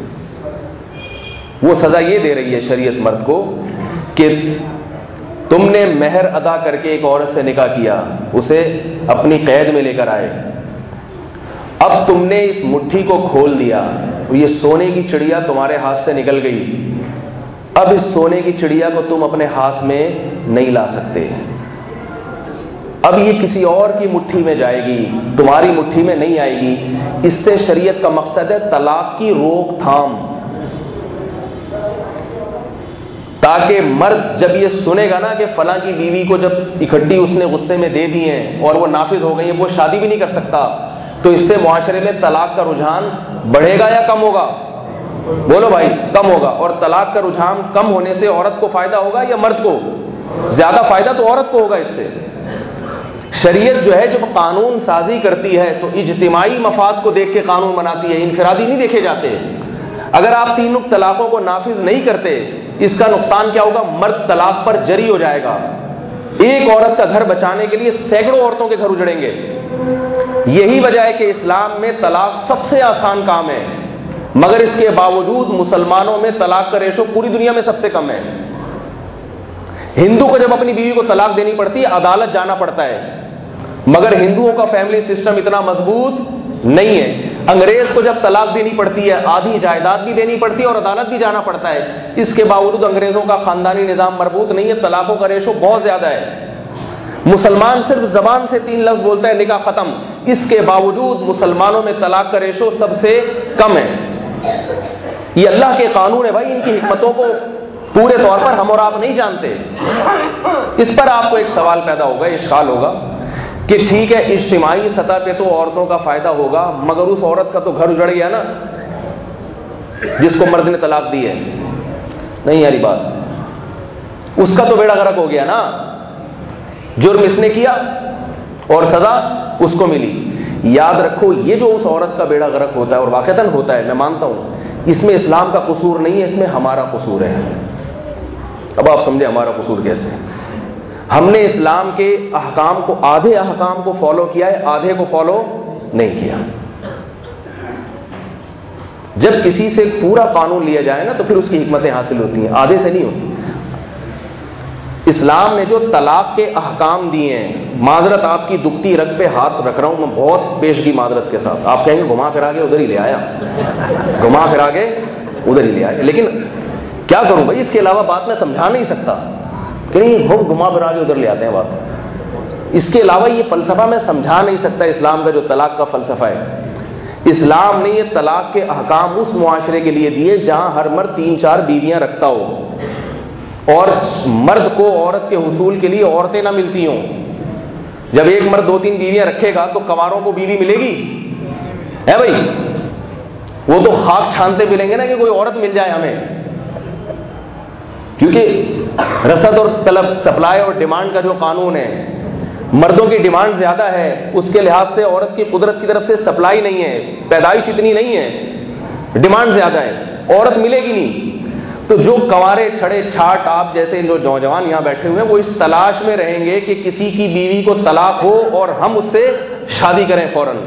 وہ سزا یہ دے رہی ہے شریعت مرد کو کہ تم نے مہر ادا کر کے ایک عورت سے نکاح کیا، اسے اپنی قید میں لے کر آئے، اب تم نے اس مٹھی کو کھول دیا، یہ سونے کی چڑیا تمہارے ہاتھ سے نکل گئی، اب اس سونے کی چڑیا کو تم اپنے ہاتھ میں نہیں لا سکتے، اب یہ کسی اور کی مٹھی میں جائے گی، تمہاری مٹھی میں نہیں آئے گی۔ اس سے شریعت کا مقصد ہے طلاق کی روک تھام، تاکہ مرد جب یہ سنے گا نا کہ فلاں کی بیوی کو جب اکٹھی اس نے غصے میں دے دی ہیں اور وہ نافذ ہو گئی ہے، وہ شادی بھی نہیں کر سکتا، تو اس سے معاشرے میں طلاق کا رجحان بڑھے گا یا کم ہوگا؟ بولو بھائی، کم ہوگا۔ اور طلاق کا رجحان کم ہونے سے عورت کو فائدہ ہوگا یا مرد کو؟ زیادہ فائدہ تو عورت کو ہوگا اس سے۔ شریعت جو ہے جب قانون سازی کرتی ہے تو اجتماعی مفاد کو دیکھ کے قانون بناتی ہے، انفرادی نہیں دیکھے جاتے۔ اگر آپ 3 طلاقوں کو نافذ نہیں کرتے، اس کا نقصان کیا ہوگا؟ مرد طلاق پر جری ہو جائے گا، ایک عورت کا گھر بچانے کے لیے سینکڑوں عورتوں کے گھر اجڑیں گے۔ یہی وجہ ہے کہ اسلام میں طلاق سب سے آسان کام ہے، مگر اس کے باوجود مسلمانوں میں طلاق کا ریشو پوری دنیا میں سب سے کم ہے۔ ہندو کو جب اپنی بیوی کو طلاق دینی پڑتی ہے عدالت جانا پڑتا ہے، مگر ہندوؤں کا فیملی سسٹم اتنا مضبوط نہیں ہے۔ انگریز کو جب طلاق دینی پڑتی ہے آدھی جائیداد بھی دینی پڑتی ہے اور عدالت بھی جانا پڑتا ہے، اس کے باوجود انگریزوں کا خاندانی نظام مربوط نہیں ہے، طلاقوں کا ریشو بہت زیادہ ہے۔ مسلمان صرف زبان سے 3 لفظ بولتا ہے نکاح ختم، اس کے باوجود مسلمانوں میں طلاق کا ریشو سب سے کم ہے۔ یہ اللہ کے قانون ہے بھائی، ان کی حکمتوں کو پورے طور پر ہم اور آپ نہیں جانتے۔ اس پر آپ کو ایک سوال پیدا ہوگا، اشکال ہوگا کہ ٹھیک ہے اجتماعی سطح پہ تو عورتوں کا فائدہ ہوگا، مگر اس عورت کا تو گھر اجڑ گیا نا جس کو مرد نے طلاق دی ہے۔ نہیں یاری بات، اس کا تو بیڑا غرق ہو گیا نا، جرم اس نے کیا اور سزا اس کو ملی۔ یاد رکھو یہ جو اس عورت کا بیڑا غرق ہوتا ہے اور واقعتاً ہوتا ہے، میں مانتا ہوں اس میں اسلام کا قصور نہیں ہے، اس میں ہمارا قصور ہے۔ اب آپ سمجھیں ہمارا قصور کیسے ہے۔ ہم نے اسلام کے احکام کو، آدھے احکام کو فالو کیا ہے، آدھے کو فالو نہیں کیا. جب کسی سے پورا قانون لیا جائے نا تو پھر اس کی حکمتیں حاصل ہوتی ہیں, آدھے سے نہیں ہوتی. اسلام نے جو طلاق کے احکام دیے ہیں, معذرت آپ کی دکھتی رگ پہ ہاتھ رکھ رہا ہوں میں بہت پیشگی معذرت کے ساتھ, آپ کہیں گے گھما پھرا کے ادھر ہی لے آیا, گھما پھرا کے ادھر ہی لے آیا, لیکن کیا کروں بھائی, اس کے علاوہ بات میں سمجھا نہیں سکتا کہ نہیں بہت گھما پھرا کے ادھر لے آتے ہیں بات. اس کے علاوہ یہ فلسفہ میں سمجھا نہیں سکتا اسلام کا جو طلاق کا فلسفہ ہے. اسلام نے یہ طلاق کے احکام اس معاشرے کے لیے دیے جہاں ہر مرد 3-4 بیویاں رکھتا ہو اور مرد کو عورت کے حصول کے لیے عورتیں نہ ملتی ہوں. جب ایک مرد 2-3 بیویاں رکھے گا تو کواروں کو بیوی ملے گی ہے بھائی, وہ تو خاک چھانتے ملیں گے نا کہ کوئی عورت مل جائے ہمیں, کیونکہ رسد اور طلب, سپلائی اور ڈیمانڈ کا جو قانون ہے, مردوں کی ڈیمانڈ زیادہ ہے, اس کے لحاظ سے عورت کی قدرت کی طرف سے سپلائی نہیں ہے, پیدائش اتنی نہیں ہے, ڈیمانڈ زیادہ ہے, عورت ملے گی نہیں. تو جو کنوارے چھڑے چھاٹ آپ جیسے جو نوجوان یہاں بیٹھے ہوئے ہیں وہ اس تلاش میں رہیں گے کہ کسی کی بیوی کو طلاق ہو اور ہم اس سے شادی کریں فوراً.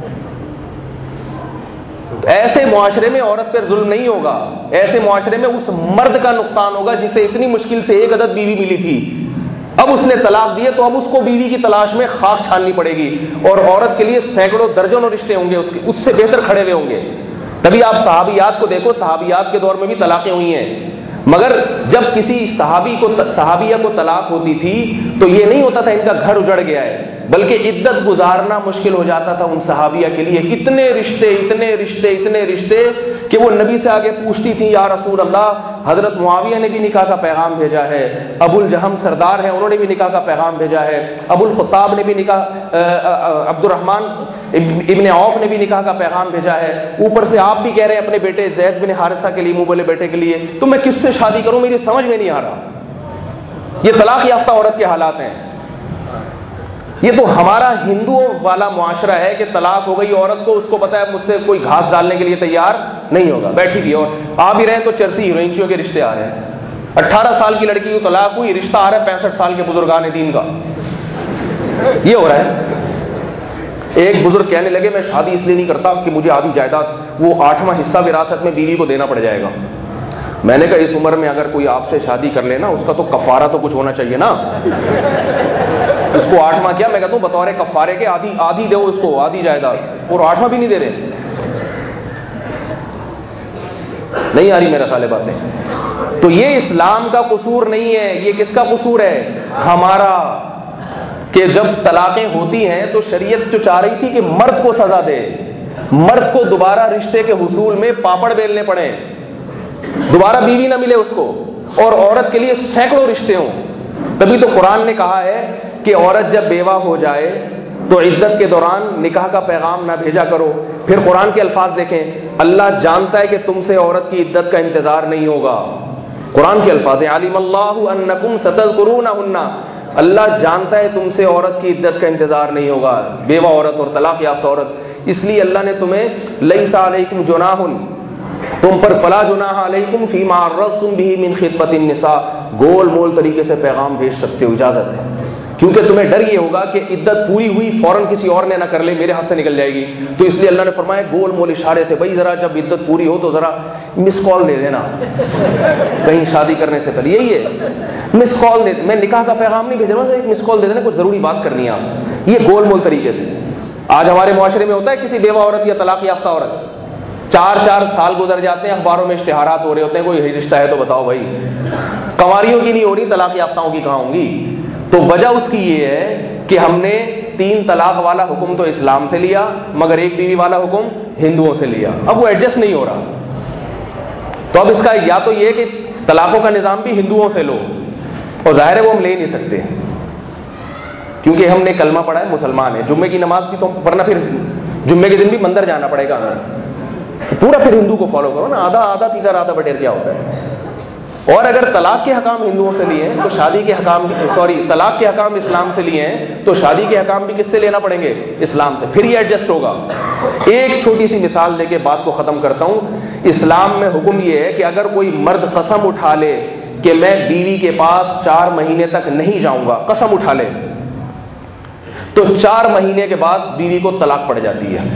ایسے معاشرے میں عورت پر ظلم نہیں ہوگا, ایسے معاشرے میں اس مرد کا نقصان ہوگا جسے اتنی مشکل سے 1 عدد بیوی ملی تھی, اب اس نے طلاق دیے تو اب اس کو بیوی کی تلاش میں خاک چھاننی پڑے گی, اور عورت کے لیے سینکڑوں درجنوں رشتے ہوں گے اس سے بہتر کھڑے ہوئے ہوں گے. تبھی آپ صحابیات کو دیکھو, صحابیات کے دور میں بھی طلاقیں ہوئی ہیں, مگر جب کسی صحابیہ کو طلاق ہوتی تھی تو یہ نہیں ہوتا تھا ان کا گھر اجڑ گیا ہے, بلکہ عدت گزارنا مشکل ہو جاتا تھا ان صحابیہ کے لیے. اتنے رشتے کہ وہ نبی سے آگے پوچھتی تھی, یا رسول اللہ, حضرت معاویہ نے بھی نکاح کا پیغام بھیجا ہے, ابو الجہم سردار ہیں انہوں نے بھی نکاح کا پیغام بھیجا ہے, ابو الخطاب نے بھی نکاح, عبد الرحمن ابن عوف نے بھی نکاح کا پیغام بھیجا ہے, اوپر سے آپ بھی کہہ رہے ہیں اپنے بیٹے زید بن حارثہ کے لیے, منہ بولے بیٹے کے لیے, تو میں کس سے شادی کروں, میری سمجھ میں نہیں آ رہا. یہ طلاق یافتہ عورت کے حالات ہیں. یہ تو ہمارا ہندوؤں والا معاشرہ ہے کہ طلاق ہو گئی عورت کو, اس کو پتا ہے مجھ سے کوئی گھاس ڈالنے کے لیے تیار نہیں ہوگا, بیٹھی تھی اور آ بھی رہے ہیں تو چرسی ہیروئنچیوں کے رشتے آ رہے ہیں. 18 سال کی لڑکی کو طلاق ہوئی, رشتہ آ رہا ہے 65 سال کے بزرگان دین کا. یہ ہو رہا ہے. ایک بزرگ کہنے لگے میں شادی اس لیے نہیں کرتا کہ مجھے آدھی جائیداد, وہ 8واں حصہ وراثت میں بیوی کو دینا پڑ جائے گا. میں نے کہا اس عمر میں اگر کوئی آپ سے شادی کر لے نا, اس کا تو کفارہ تو کچھ ہونا چاہیے نا. اس کو 8واں کیا, میں کہتا ہوں بطور کفارے کے آدھی دو اس کو, آدھی جائیداد, اور 8واں بھی نہیں دے رہے. نہیں آ رہی میرا خیال باتیں. تو یہ اسلام کا قصور نہیں ہے, یہ کس کا قصور ہے, ہمارا. کہ جب طلاقیں ہوتی ہیں تو شریعت جو چاہ رہی تھی کہ مرد کو سزا دے, مرد کو دوبارہ رشتے کے حصول میں پاپڑ بیلنے پڑے, دوبارہ بیوی نہ ملے اس کو, اور عورت کے لیے سینکڑوں رشتے ہوں. تبھی تو قرآن نے کہا ہے کہ عورت جب بیوہ ہو جائے تو عدت کے دوران نکاح کا پیغام نہ بھیجا کرو. پھر قرآن کے الفاظ دیکھیں, اللہ جانتا ہے کہ تم سے عورت کی عدت کا انتظار نہیں ہوگا. قرآن کے الفاظ ہیں, علیم اللہ انکم ستذکرونہن, اللہ جانتا ہے تم سے عورت کی عدت کا انتظار نہیں ہوگا, بیوہ عورت اور طلاق یافتہ عورت. اس لیے اللہ نے تمہیں لیس علیکم جناح, تم پر فلا جناح علیکم فیما عرضتم به من خطبۃ النساء, گول مول طریقے سے پیغام بھیج سکتے ہو, اجازت ہے. کیونکہ تمہیں ڈر یہ ہوگا کہ عدت پوری ہوئی فوراً کسی اور نے نہ کر لے, میرے ہاتھ سے نکل جائے گی. تو اس لیے اللہ نے فرمایا گول مول اشارے سے, بھائی ذرا جب عدت پوری ہو تو ذرا مس کال دے دینا کہیں شادی کرنے سے پہلے. یہی ہے مس کال دے, میں نکاح کا پیغام نہیں بھیج رہا, ایک مس کال دے دینا, کچھ ضروری بات کرنی ہے آپ سے. یہ گول مول طریقے سے آج ہمارے معاشرے میں ہوتا ہے. کسی بیوہ عورت یا طلاق یافتہ عورت 4 سال گزر جاتے ہیں, اخباروں میں اشتہارات ہو رہے ہوتے ہیں, کوئی رشتہ ہے تو بتاؤ بھائی. کنواریوں کی نہیں ہو رہی, طلاق یافتاؤں کی کہاں ہوں گی. تو وجہ اس کی یہ ہے کہ ہم نے 3 طلاق والا حکم تو اسلام سے لیا, مگر 1 بیوی والا حکم ہندوؤں سے لیا. اب وہ ایڈجسٹ نہیں ہو رہا. تو اب اس کا یا تو یہ کہ طلاقوں کا نظام بھی ہندوؤں سے لو, اور ظاہر ہے وہ ہم لے نہیں سکتے کیونکہ ہم نے کلمہ پڑھا ہے, مسلمان ہے. جمعے کی نماز کی تو, ورنہ پھر جمعے کے دن بھی مندر جانا پڑے گا. پورا پھر ہندو کو فالو کرو نا, آدھا تیسرا آدھا بٹیر کیا ہوتا ہے. اور اگر طلاق کے حکام ہندوؤں سے لیے ہیں تو شادی کے حکام, طلاق کے حکام اسلام سے لیے ہیں تو شادی کے حکام بھی کس سے لینا پڑیں گے, اسلام سے. پھر یہ ایڈجسٹ ہوگا. ایک چھوٹی سی مثال دے کے بات کو ختم کرتا ہوں. اسلام میں حکم یہ ہے کہ اگر کوئی مرد قسم اٹھا لے کہ میں بیوی کے پاس 4 مہینے تک نہیں جاؤں گا, قسم اٹھا لے, تو 4 مہینے کے بعد بیوی کو طلاق پڑ جاتی ہے۔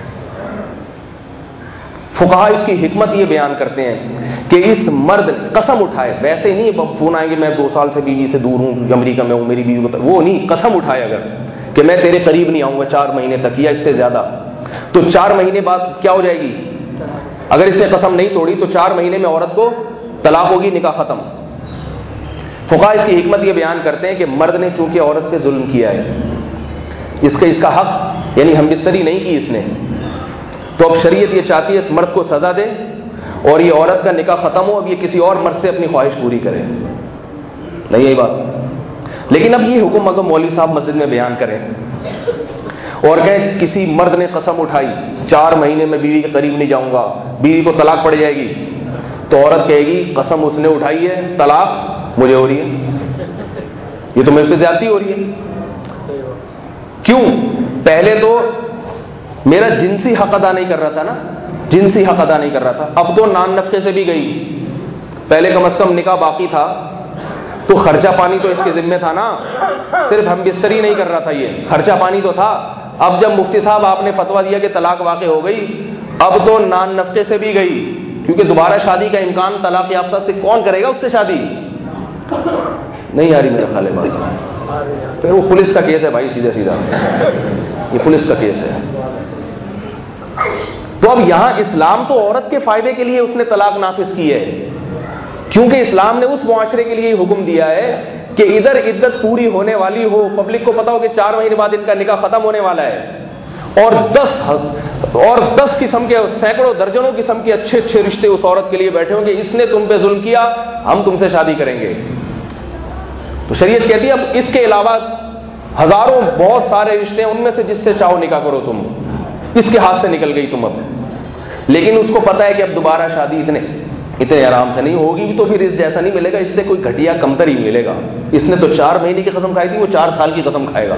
فقہا اس کی حکمت یہ بیان کرتے ہیں کہ اس مرد نے قسم اٹھائے، ویسے نہیں فون آئیں گے میں 2 سال سے بیوی سے دور ہوں، امریکہ میں ہوں، میری بیوی کو وہ نہیں، قسم اٹھائے اگر کہ میں تیرے قریب نہیں آؤں گا 4 مہینے تک یا اس سے زیادہ، تو 4 مہینے بعد کیا ہو جائے گی؟ اگر اس نے قسم نہیں توڑی تو 4 مہینے میں عورت کو طلاق ہوگی، نکاح ختم۔ فقہا اس کی حکمت یہ بیان کرتے ہیں کہ مرد نے چونکہ عورت پہ ظلم کیا ہے، اس کا حق یعنی ہم بستری نہیں کی اس نے، تو اب شریعت یہ چاہتی ہے اس مرد کو سزا دے اور یہ عورت کا نکاح ختم ہو، اب یہ کسی اور مرد سے اپنی خواہش پوری کرے، نہیں یہی بات۔ لیکن اب یہ حکم اگر مولوی صاحب مسجد میں بیان کریں اور کہیں کسی مرد نے قسم اٹھائی 4 مہینے میں بیوی کے قریب نہیں جاؤں گا، بیوی کو طلاق پڑ جائے گی، تو عورت کہے گی قسم اس نے اٹھائی ہے، طلاق مجھے ہو رہی ہے، یہ تو میرے پہ زیادتی ہو رہی ہے۔ کیوں؟ پہلے تو میرا جنسی حق ادا نہیں کر رہا تھا نا، جنسی حق ادا نہیں کر رہا تھا، اب تو نان نفقے سے بھی گئی، پہلے کم از کم نکاح باقی تھا تو خرچہ پانی تو اس کے ذمہ تھا نا، صرف ہم بستری نہیں کر رہا تھا، یہ خرچہ پانی تو تھا۔ اب جب مفتی صاحب آپ نے فتویٰ دیا کہ طلاق واقع ہو گئی، اب تو نان نفقے سے بھی گئی، کیونکہ دوبارہ شادی کا امکان طلاق یافتہ سے کون کرے گا اس سے شادی؟ نہیں آ رہی میرا خیال ہے بات، پھر وہ پولیس کا کیس ہے بھائی، سیدھا سیدھا یہ پولیس کا کیس ہے۔ تو اب یہاں اسلام تو عورت کے فائدے کے لیے اس نے طلاق نافذ کی ہے، کیونکہ اسلام نے اس معاشرے کے لیے حکم دیا ہے کہ ادھر عدت پوری ہونے والی ہو، پبلک کو پتا ہو کہ 4 مہینے بعد ان کا نکاح ختم ہونے والا ہے، اور 10 قسم کے سینکڑوں درجنوں قسم کے اچھے اچھے رشتے اس عورت کے لیے بیٹھے ہوں گے، اس نے تم پہ ظلم کیا، ہم تم سے شادی کریں گے۔ تو شریعت کہتی ہے اب اس کے علاوہ ہزاروں بہت سارے رشتے ہیں، ان میں سے جس سے چاہو نکاح کرو، تم اس کے ہاتھ سے نکل گئی تم اب، لیکن اس کو پتا ہے کہ اب دوبارہ شادی اتنے آرام سے نہیں ہوگی، تو پھر اس جیسا نہیں ملے گا، اس سے کوئی گھٹیا کمتر ہی ملے گا، اس نے تو 4 مہینے کی قسم کھائی تھی، وہ 4 سال کی قسم کھائے گا۔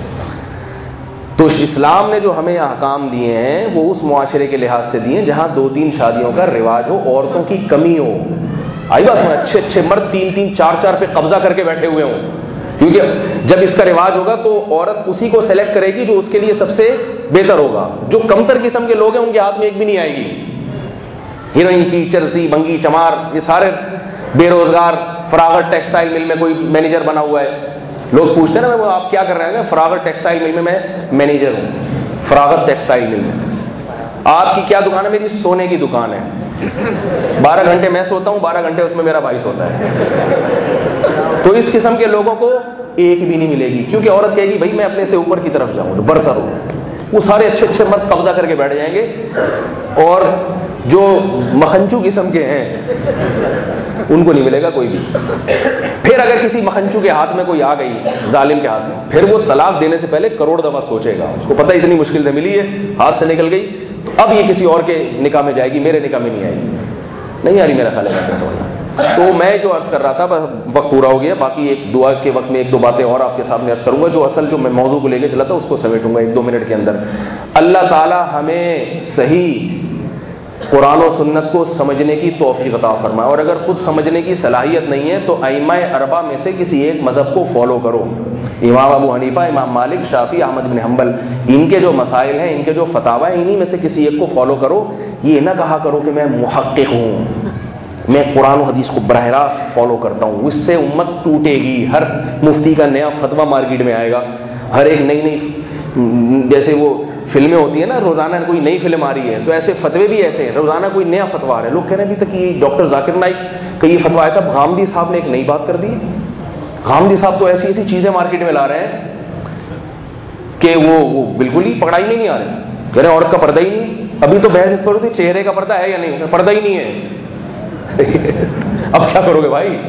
تو اسلام نے جو ہمیں احکام دیے ہیں وہ اس معاشرے کے لحاظ سے دیے ہیں جہاں 2-3 شادیوں کا رواج ہو، عورتوں کی کمی ہو، آئی بات میں اچھے اچھے مرد 3-3 4-4 پہ قبضہ کر کے بیٹھے ہوئے ہوں، کیونکہ جب اس کا رواج ہوگا تو عورت اسی کو سلیکٹ کرے گی جو اس کے لیے سب سے بہتر ہوگا۔ جو کمتر قسم کے لوگ ہیں ان کے ہاتھ میں ایک بھی نہیں آئے گی، ہیروئن کی چرسی بنگی چمار، یہ سارے بے روزگار، فراغت ٹیکسٹائل مل میں کوئی مینیجر بنا ہوا ہے، لوگ پوچھتے ہیں نا وہ آپ کیا کر رہے ہیں، فراغت ٹیکسٹائل مل میں میں مینیجر ہوں، فراغت ٹیکسٹائل مل میں۔ آپ کی کیا دکان ہے؟ میری سونے کی دکان ہے، 12 گھنٹے میں سوتا ہوں، 12 گھنٹے اس میں میرا بھائی سوتا ہے۔ تو اس قسم کے لوگوں کو ایک بھی نہیں ملے گی، کیونکہ عورت کہے گی بھائی میں اپنے سے اوپر کی طرف جاؤں، برتر ہوں، وہ سارے اچھے اچھے مرد قبضہ کر کے بیٹھ جائیں گے، اور جو مکھنچو قسم کے ہیں ان کو نہیں ملے گا کوئی بھی۔ پھر اگر کسی مکھنچو کے ہاتھ میں کوئی آ گئی، ظالم کے ہاتھ میں، پھر وہ طلاق دینے سے پہلے کروڑ دفعہ سوچے گا، اس کو پتہ اتنی مشکل سے ملی ہے، ہاتھ سے نکل گئی، اب یہ کسی اور کے نکاح میں جائے گی، میرے نکاح میں نہیں آئے گی۔ نہیں آ رہی میرا خیال ہے سمجھنا۔ تو میں جو عرض کر رہا تھا وقت پورا ہو گیا، باقی ایک دعا کے وقت میں 1-2 باتیں اور آپ کے سامنے عرض کروں گا، جو میں موضوع کو لے کے چلا تھا اس کو سمیٹوں گا 1-2 منٹ کے اندر۔ اللہ تعالی ہمیں صحیح قرآن و سنت کو سمجھنے کی توفیق عطا فرمائے، اور اگر خود سمجھنے کی صلاحیت نہیں ہے تو ائمہ اربعہ میں سے کسی ایک مذہب کو فالو کرو، امام ابو حنیفہ، امام مالک، شافعی، احمد بن حنبل، ان کے جو مسائل ہیں، ان کے جو فتاوی ہیں، انہی میں سے کسی ایک کو فالو کرو۔ یہ نہ کہا کرو کہ میں محقق ہوں، میں قرآن و حدیث کو براہ راست فالو کرتا ہوں، اس سے امت ٹوٹے گی، ہر مفتی کا نیا فتویٰ مارکیٹ میں آئے گا، ہر ایک نئی جیسے وہ فلمیں ہوتی ہیں نا، روزانہ کوئی نئی فلم آ رہی ہے، تو ایسے فتوے بھی ایسے ہیں، روزانہ کوئی نیا فتویٰ آ رہا ہے۔ لوگ کہہ رہے ہیں ابھی تک یہ ڈاکٹر ذاکر نائک کا یہ فتویٰ آیا تھا، غامدی صاحب نے ایک نئی بات کر دی، غامدی صاحب تو ایسی ایسی چیزیں مارکیٹ میں لا رہے ہیں کہ وہ بالکل ہی پکڑائی میں نہیں آ رہے، کہہ رہے ہیں عورت کا پردہ ہی نہیں، ابھی تو بحث اس پر ہوتی چہرے کا پردہ ہے یا نہیں، پردہ ہی نہیں ہے۔ اب کیا کرو گے بھائی؟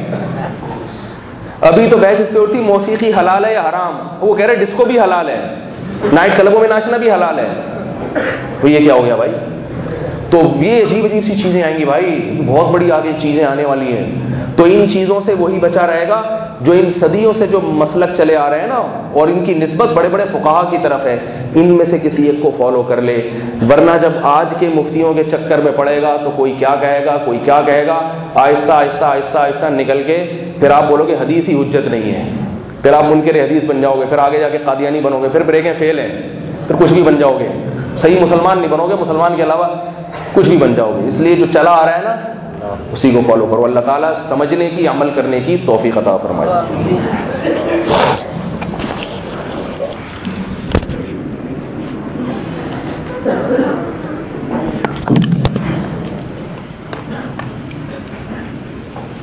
ابھی تو بحث اس پہ ہوتی موسیقی حلال ہے یا حرام، وہ کہہ رہے ڈسکو بھی حلال ہے، نائٹ کلبوں میں ناچنا بھی حلال ہے، تو یہ کیا ہو گیا بھائی؟ تو یہ عجیب عجیب سی چیزیں آئیں گی بھائی، بہت بڑی آگے چیزیں آنے والی ہیں۔ تو ان چیزوں سے وہی بچا رہے گا جو ان صدیوں سے جو مسلک چلے آ رہے ہیں نا، اور ان کی نسبت بڑے بڑے فقہا کی طرف ہے، ان میں سے کسی ایک کو فالو کر لے، ورنہ جب آج کے مفتیوں کے چکر میں پڑے گا تو کوئی کیا کہے گا، کوئی کیا کہے گا، آہستہ آہستہ آہستہ آہستہ نکل کے پھر آپ بولو کہ حدیث ہی حجت نہیں ہے، پھر آپ منکر حدیث بن جاؤ گے، پھر آگے جا کے قادیانی بنو گے، پھر بریکیں فیل ہیں، پھر کچھ بھی بن جاؤ گے، صحیح مسلمان نہیں بنو گے، مسلمان کے علاوہ کچھ بھی بن جاؤ گے. اس لیے جو چلا آ رہا ہے نا اسی کو فالو کرو. اللہ تعالیٰ سمجھنے کی، عمل کرنے کی توفیق عطا فرمائے.